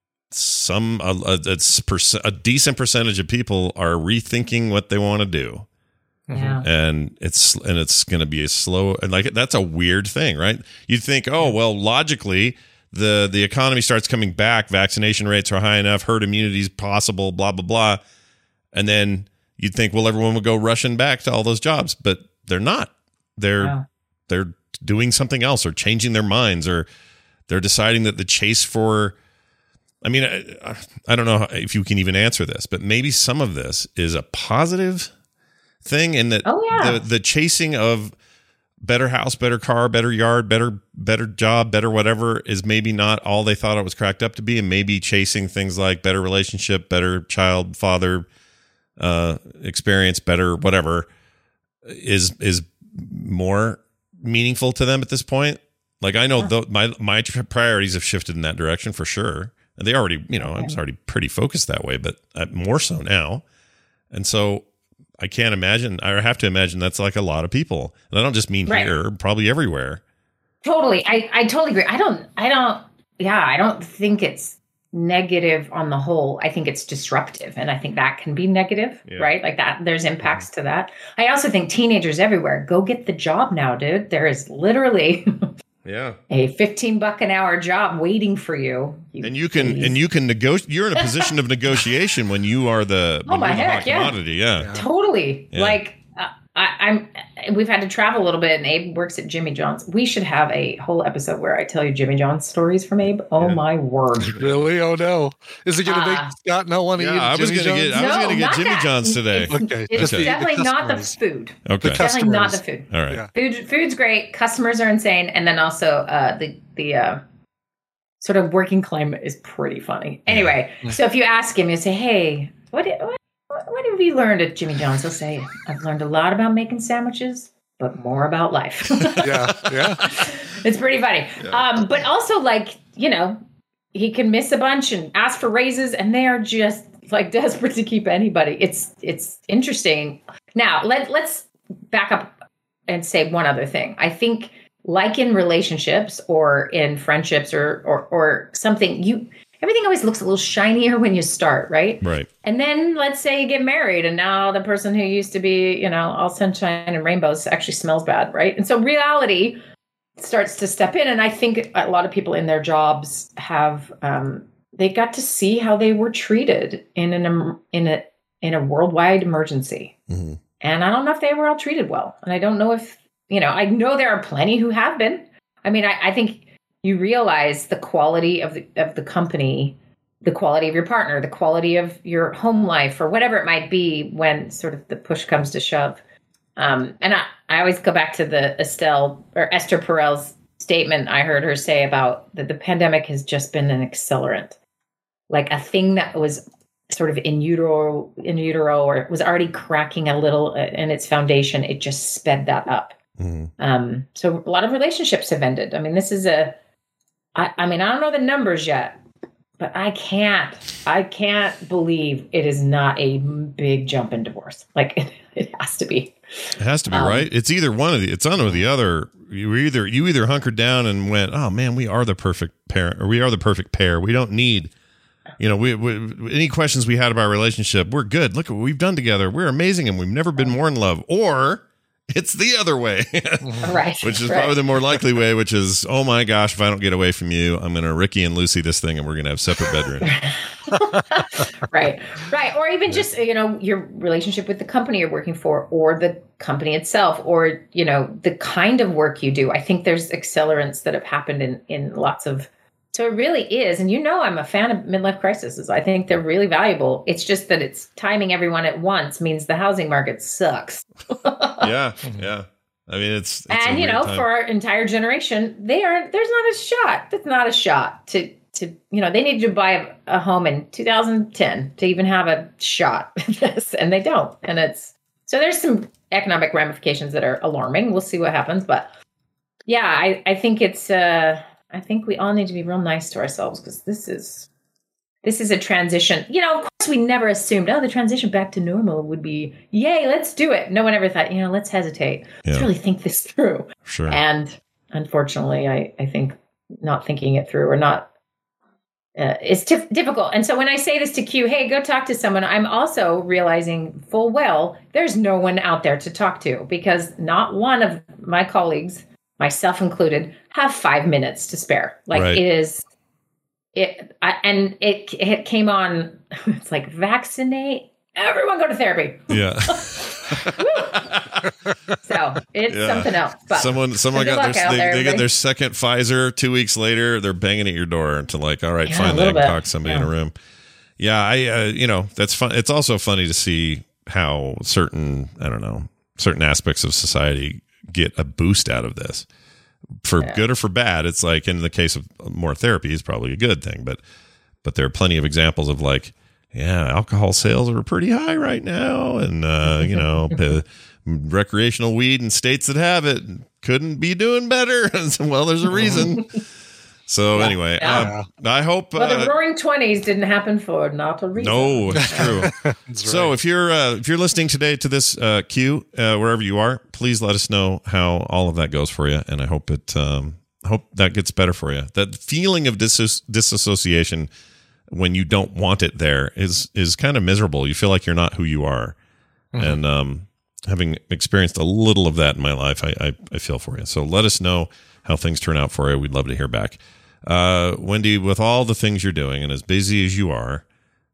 some a, a, it's perc- a decent percentage of people are rethinking what they want to do. Yeah. And it's and it's going to be a slow and like that's a weird thing, right? You'd think, oh well, logically. The the economy starts coming back, vaccination rates are high enough, herd immunity is possible, blah, blah, blah. And then you'd think, well, everyone would go rushing back to all those jobs, but they're not. They're Yeah. they're doing something else or changing their minds or they're deciding that the chase for, I mean, I, I don't know if you can even answer this, but maybe some of this is a positive thing in that Oh, yeah. the, the chasing of better house, better car, better yard, better better job, better whatever is maybe not all they thought it was cracked up to be, and maybe chasing things like better relationship, better child father uh, experience, better whatever is is more meaningful to them at this point. Like I know th- my my priorities have shifted in that direction for sure. And they already, you know, I was already pretty focused that way, but uh, more so now. And so I can't imagine, I have to imagine that's like a lot of people. And I don't just mean Right. here, probably everywhere. Totally. I, I totally agree. I don't, I don't, yeah, I don't think it's negative on the whole. I think it's disruptive. And I think that can be negative, Yeah. right? Like that, there's impacts to that. I also think teenagers everywhere, go get the job now, dude. There is literally Yeah. a fifteen buck an hour job waiting for you. And you can, and you can negotiate, you're in a position of negotiation when you are the, Oh when my you're the heck, hot yeah. commodity. Yeah. Totally. Yeah. Like uh, I, I'm, we've had to travel a little bit, and Abe works at Jimmy John's. We should have a whole episode where I tell you Jimmy John's stories from Abe. Oh, yeah. My word. Really? Oh, no. Is it going to uh, make Scott not want to yeah, eat I was Jimmy gonna John's? Get, I was no, going to get Jimmy that. John's today. It's, okay. it's okay. definitely not the food. Okay. It's definitely not the food. All right. Yeah. Food, food's great. Customers are insane. And then also uh, the, the uh, sort of working climate is pretty funny. Anyway, yeah. so if you ask him, you say, hey, what, what, what have you learned at Jimmy John's? He'll say, I've learned a lot about making sandwiches, but more about life. yeah, yeah. It's pretty funny. Yeah. Um, but also, like, you know, he can miss a bunch and ask for raises, and they are just like desperate to keep anybody. It's it's interesting. Now, let, let's back up and say one other thing. I think, like in relationships or in friendships or or, or something, you everything always looks a little shinier when you start, right? Right. And then let's say you get married, and now the person who used to be, you know, all sunshine and rainbows actually smells bad, right? And so reality starts to step in. And I think a lot of people in their jobs have, um, they got to see how they were treated in an in a in a worldwide emergency. Mm-hmm. And I don't know if they were all treated well. And I don't know if, you know, I know there are plenty who have been. I mean, I, I think you realize the quality of the of the company, the quality of your partner, the quality of your home life, or whatever it might be when sort of the push comes to shove. Um, and I, I always go back to the Estelle or Esther Perel's statement I heard her say about that the pandemic has just been an accelerant, like a thing that was sort of in utero, in utero, or was already cracking a little in its foundation. It just sped that up. Mm-hmm. Um, so a lot of relationships have ended. I mean, this is a, I, I mean, I don't know the numbers yet, but I can't, I can't believe it is not a big jump in divorce. Like it, it has to be. It has to be, um, right? It's either one of the, it's on or the other. You either, you either hunkered down and went, oh man, we are the perfect parent, or we are the perfect pair. We don't need, you know, we, we any questions we had about our relationship, we're good. Look at what we've done together. We're amazing. And we've never been more in love. Or it's the other way, right? Which is right. probably the more likely way, which is, oh my gosh, if I don't get away from you, I'm going to Ricky and Lucy this thing, and we're going to have separate bedrooms. right, right. Or even just, you know, your relationship with the company you're working for, or the company itself, or, you know, the kind of work you do. I think there's accelerants that have happened in, in lots of, so it really is. And you know, I'm a fan of midlife crises. I think they're really valuable. It's just that it's timing everyone at once means the housing market sucks. yeah, yeah. I mean, it's, it's and you know, time. for our entire generation, they are there's not a shot. That's not a shot to to you know. They needed to buy a, a home in two thousand ten to even have a shot at this, and they don't. And it's so there's some economic ramifications that are alarming. We'll see what happens, but yeah, I I think it's. Uh, I think we all need to be real nice to ourselves, because this is this is a transition. You know, of course, we never assumed, oh, the transition back to normal would be, yay, let's do it. No one ever thought, you know, let's hesitate. Yeah. Let's really think this through. Sure. And unfortunately, I, I think not thinking it through or not, uh, it's tif- difficult. And so when I say this to Q, hey, go talk to someone, I'm also realizing full well, there's no one out there to talk to, because not one of my colleagues, myself included, have five minutes to spare. Like right. it is, it, I, and it it came on. It's like, vaccinate, everyone go to therapy. Yeah. So it's yeah. something else. But someone someone got their they, there, they get their second Pfizer two weeks later. They're banging at your door to like, all right, yeah, finally I can talk to somebody yeah. in a room. Yeah, I uh, you know that's fun. It's also funny to see how certain I don't know certain aspects of society get a boost out of this, for yeah. good or for bad. It's like, in the case of more therapy is probably a good thing, but but there are plenty of examples of like, yeah, alcohol sales are pretty high right now, and uh, you know, the recreational weed in states that have it couldn't be doing better. Well, there's a reason. So yeah. anyway, yeah. Um, I hope. Well, the uh, Roaring Twenties didn't happen for not a reason. No, it's true. That's so right. if you're uh, if you're listening today to this uh, Q, uh, wherever you are, please let us know how all of that goes for you, and I hope it. Um, hope that gets better for you. That feeling of dis- disassociation when you don't want it there is is kind of miserable. You feel like you're not who you are, mm-hmm. and um, having experienced a little of that in my life, I, I I feel for you. So let us know how things turn out for you. We'd love to hear back. Uh, Wendy, with all the things you're doing and as busy as you are,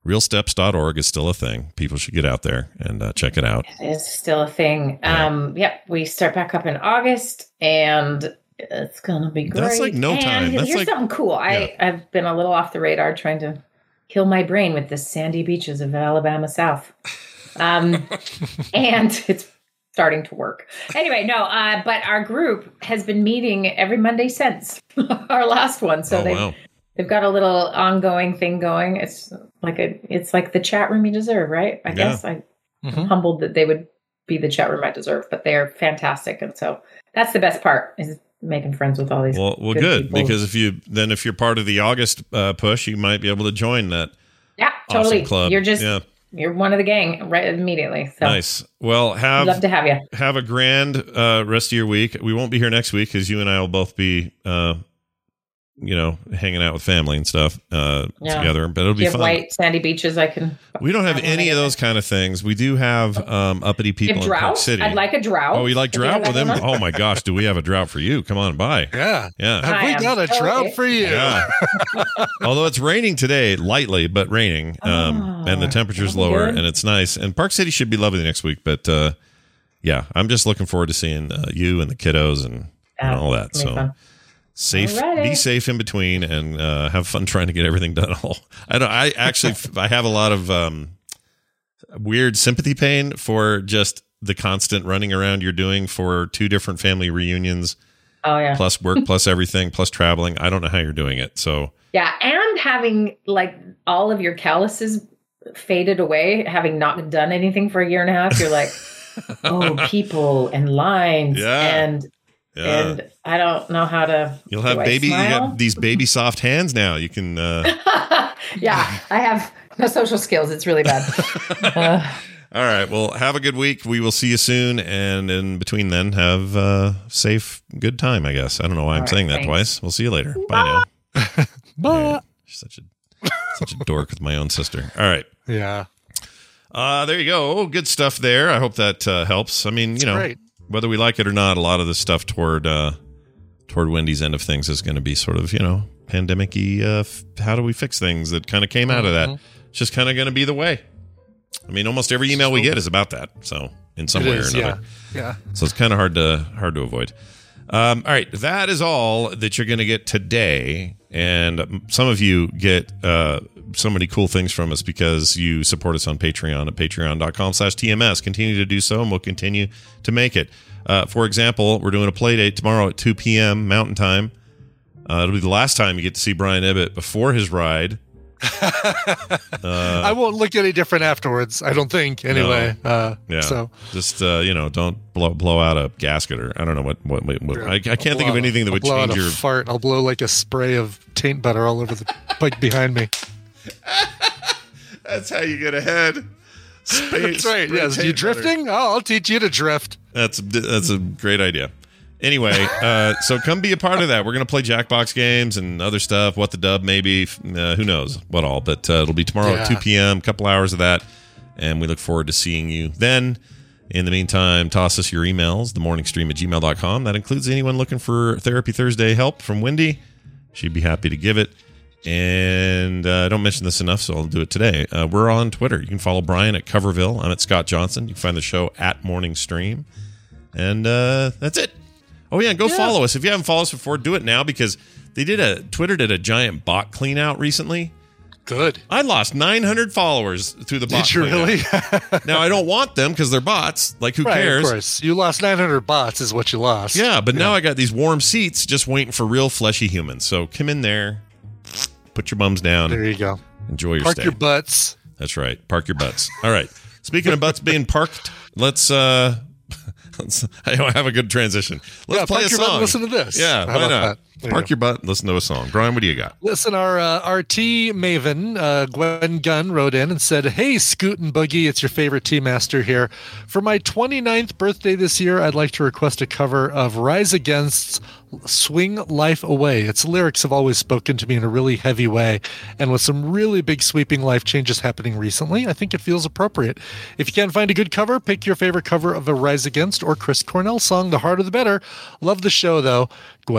real steps dot org is still a thing. People should get out there and uh, check it out. It is still a thing. Yeah. Um, yep, we start back up in August, and it's gonna be great. That's like no and time. That's here's like, something cool. Yeah. I I've been a little off the radar trying to kill my brain with the sandy beaches of Alabama South, um, and it's starting to work. Anyway, no, uh, but our group has been meeting every Monday since our last one. So oh, they've wow. they've got a little ongoing thing going. It's like a it's like the chat room you deserve, right? I Yeah. guess I. Mm-hmm. I'm humbled that they would be the chat room I deserve, but they're fantastic. And so that's the best part is making friends with all these. Well, well, good, good, people. because if you then if you're part of the August uh, push, you might be able to join that. Yeah, awesome totally. club. You're just yeah. you're one of the gang right immediately. So Nice. Well, have love to have you. have a grand uh, rest of your week. We won't be here next week because you and I will both be, uh, you know, hanging out with family and stuff uh, Yeah. together. But it'll Do be you have fun. white sandy beaches? I can. We don't have I any of like those kind of things. We do have um, uppity You people have in Park drought? City. I'd like a drought. Oh, you like If you drought have with them? that one. Oh my gosh, do we have a drought for you? Come on by. Yeah. Yeah. Have I we am got a totally- drought for you? Yeah. Although it's raining today, lightly, but raining, um, Oh, and the temperature's that'll be lower, good. and it's nice. And Park City should be lovely next week. But uh, yeah, I'm just looking forward to seeing uh, you and the kiddos and, and Yeah, all that. it's gonna be So fun. safe, Alrighty. be safe in between, and uh, have fun trying to get everything done. All I don't. I actually, I have a lot of um, weird sympathy pain for just the constant running around you're doing for two different family reunions, Oh yeah. plus work, plus everything, plus traveling. I don't know how you're doing it. So. Yeah, and having like all of your calluses faded away, having not done anything for a year and a half, you're like, oh, people and lines, Yeah. and Yeah. and I don't know how to. You'll have do I baby. You smile? got these baby soft hands now. You can. Uh, Yeah, I have no social skills. It's really bad. Uh, all right. Well, have a good week. We will see you soon. And in between then, have a safe, good time. I guess. I don't know why I'm right, saying that thanks. twice. We'll see you later. Bye now. Bye. She's such a such a dork with my own sister. All right. Yeah. Uh, there you go. Oh, good stuff there. I hope that uh, helps. I mean, you know, great. whether we like it or not, a lot of the stuff toward uh, toward Wendy's end of things is going to be sort of, you know, pandemic-y. Uh, f- how do we fix things that kind of came out of that? It's just kind of going to be the way. I mean, almost every email we get is about that. So in some It way is, or another. yeah. Yeah. So it's kind of hard to hard to avoid. Um, all right, that is all that you're going to get today. And some of you get uh, so many cool things from us because you support us on Patreon at patreon.com slash TMS. Continue to do so, and we'll continue to make it. Uh, for example, we're doing a play date tomorrow at two p.m. Mountain Time. Uh, it'll be the last time you get to see Brian Ibbett before his ride. uh, I won't look any different afterwards. I don't think. Anyway. No. Uh, Yeah. So just uh, you know, don't blow blow out a gasket or I don't know what what. what, what I, I can't I'll think of blow- anything that I'll would blow out change a your. fart. I'll blow like a spray of taint butter all over the bike behind me. That's how you get ahead. Space, That's right. Yes. You drifting? Oh, I'll teach you to drift. That's that's a great idea. Anyway, uh, so come be a part of that. We're going to play Jackbox games and other stuff. What the dub, maybe. Uh, who knows what all. But uh, it'll be tomorrow Yeah. at two p.m., a couple hours of that. And we look forward to seeing you then. In the meantime, toss us your emails, themorningstream at gmail dot com. That includes anyone looking for Therapy Thursday help from Wendy. She'd be happy to give it. And uh, I don't mention this enough, so I'll do it today. Uh, we're on Twitter. You can follow Brian at Coverville. I'm at Scott Johnson. You can find the show at Morning Stream. And uh, that's it. Oh, yeah, and go Yeah. follow us. If you haven't followed us before, do it now because they did a Twitter did a giant bot clean out recently. Good. I lost nine hundred followers through the bot Did you clean out. really? Now, I don't want them because they're bots. Like, who Right, cares? of course. You lost nine hundred bots is what you lost. Yeah, but now I got these warm seats just waiting for real fleshy humans. So come in there, put your bums down, There you go. enjoy your Park stay. your butts. That's right. Park your butts. All right. Speaking of butts being parked, let's uh let's I don't have a good transition. Let's Yeah, play park a your butt song. and listen to this. Yeah, How why about not? that? There you Park go. your butt, listen to a song. Brian, what do you got? Listen, our uh, our tea maven, uh, Gwen Gunn, wrote in and said, "Hey, Scoot and Boogie, it's your favorite tea master here. For my twenty-ninth birthday this year, I'd like to request a cover of Rise Against's Swing Life Away. Its lyrics have always spoken to me in a really heavy way, and with some really big sweeping life changes happening recently, I think it feels appropriate. If you can't find a good cover, pick your favorite cover of a Rise Against or Chris Cornell song. The harder the better. Love the show, though, Gwen."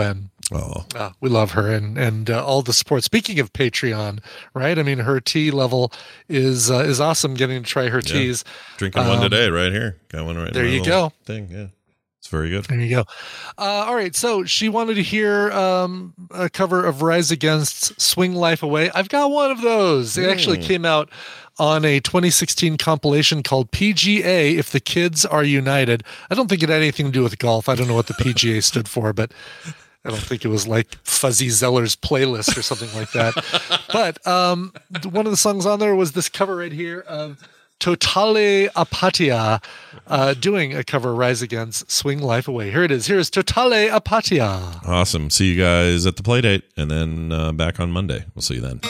Oh, uh, we love her and and uh, all the support. Speaking of Patreon, right? I mean, her tea level is uh, is awesome. Getting to try her yeah. teas. Drinking um, one today, right here. Got one right there. in my You little go. Thing, yeah, it's very good. There you go. Uh, all right, so she wanted to hear um, a cover of Rise Against's "Swing Life Away." I've got one of those. It actually Mm. came out on a twenty sixteen compilation called P G A, If the Kids Are United. I don't think it had anything to do with golf. I don't know what the P G A stood for, but I don't think it was like Fuzzy Zeller's playlist or something like that. But um, one of the songs on there was this cover right here of Totale Apatia uh, doing a cover of Rise Against Swing Life Away. Here it is. Here's Totale Apatia. Awesome. See you guys at the play date, and then uh, back on Monday. We'll see you then.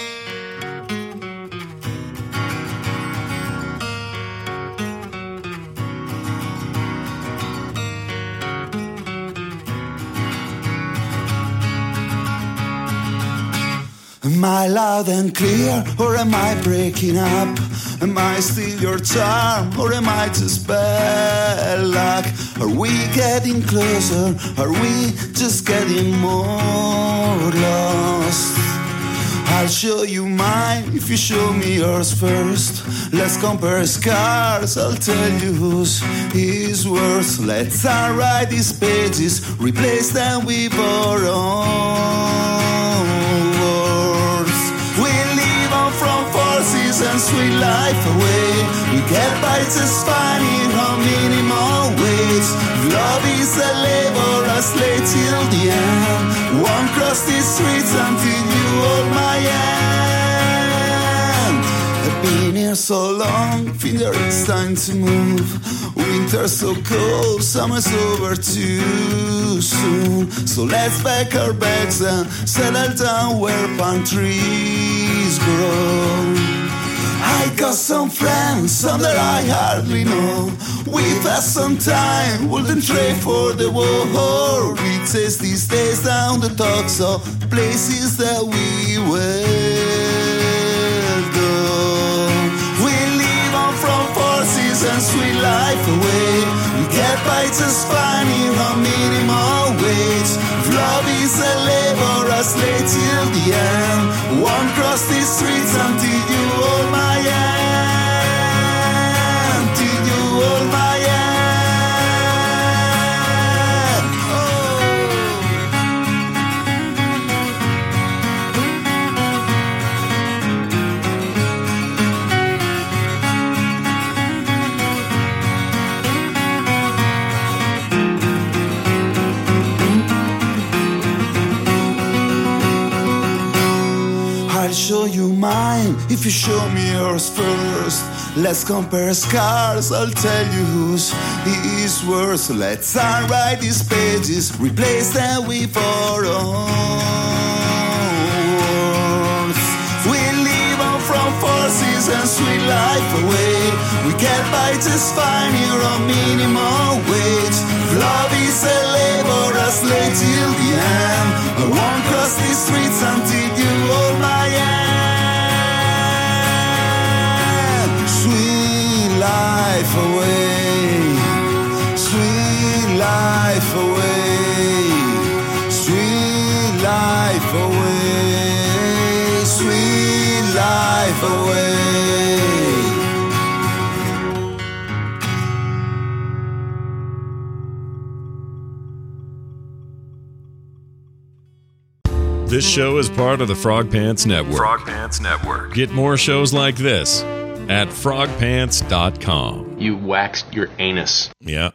Am I loud and clear, or am I breaking up? Am I still your charm, or am I just bad luck? Are we getting closer? Are we just getting more lost? I'll show you mine if you show me yours first. Let's compare scars, I'll tell you whose is worth. Let's unwrite these pages, replace them with our own words. We live on from forces and sweet life away. We get by just fine in our minimal ways. Love is a labor, a slave till the end. Won't cross these streets until you hold my hand. I've been here so long, feel it's time to move. Winter's so cold, summer's over too soon. So let's pack our bags and settle down where palm trees grow. I got some friends, some that I hardly know. We've had some time, wouldn't trade for the war. We taste these days down the talks of places that we will go. We live on from forces and sweet life away. We get by just fine in our minimal wage. Love is a labor, a slave till the end. Won't cross these streets until you hold my hand. Till you hold my hand. I'll show you mine if you show me yours first. Let's compare scars, I'll tell you whose is worse. Let's unwrite these pages, replace them with our own words. We live on from forces and sweet life away. We get by just fine here on minimal wage. Love is a labor, a slave till the end. I won't cross these streets until you hold my hand. Sweet life away, sweet life away, sweet life away, sweet life away. This show is part of the Frog Pants Network. Frog Pants Network. Get more shows like this at frog pants dot com. You waxed your anus. Yeah.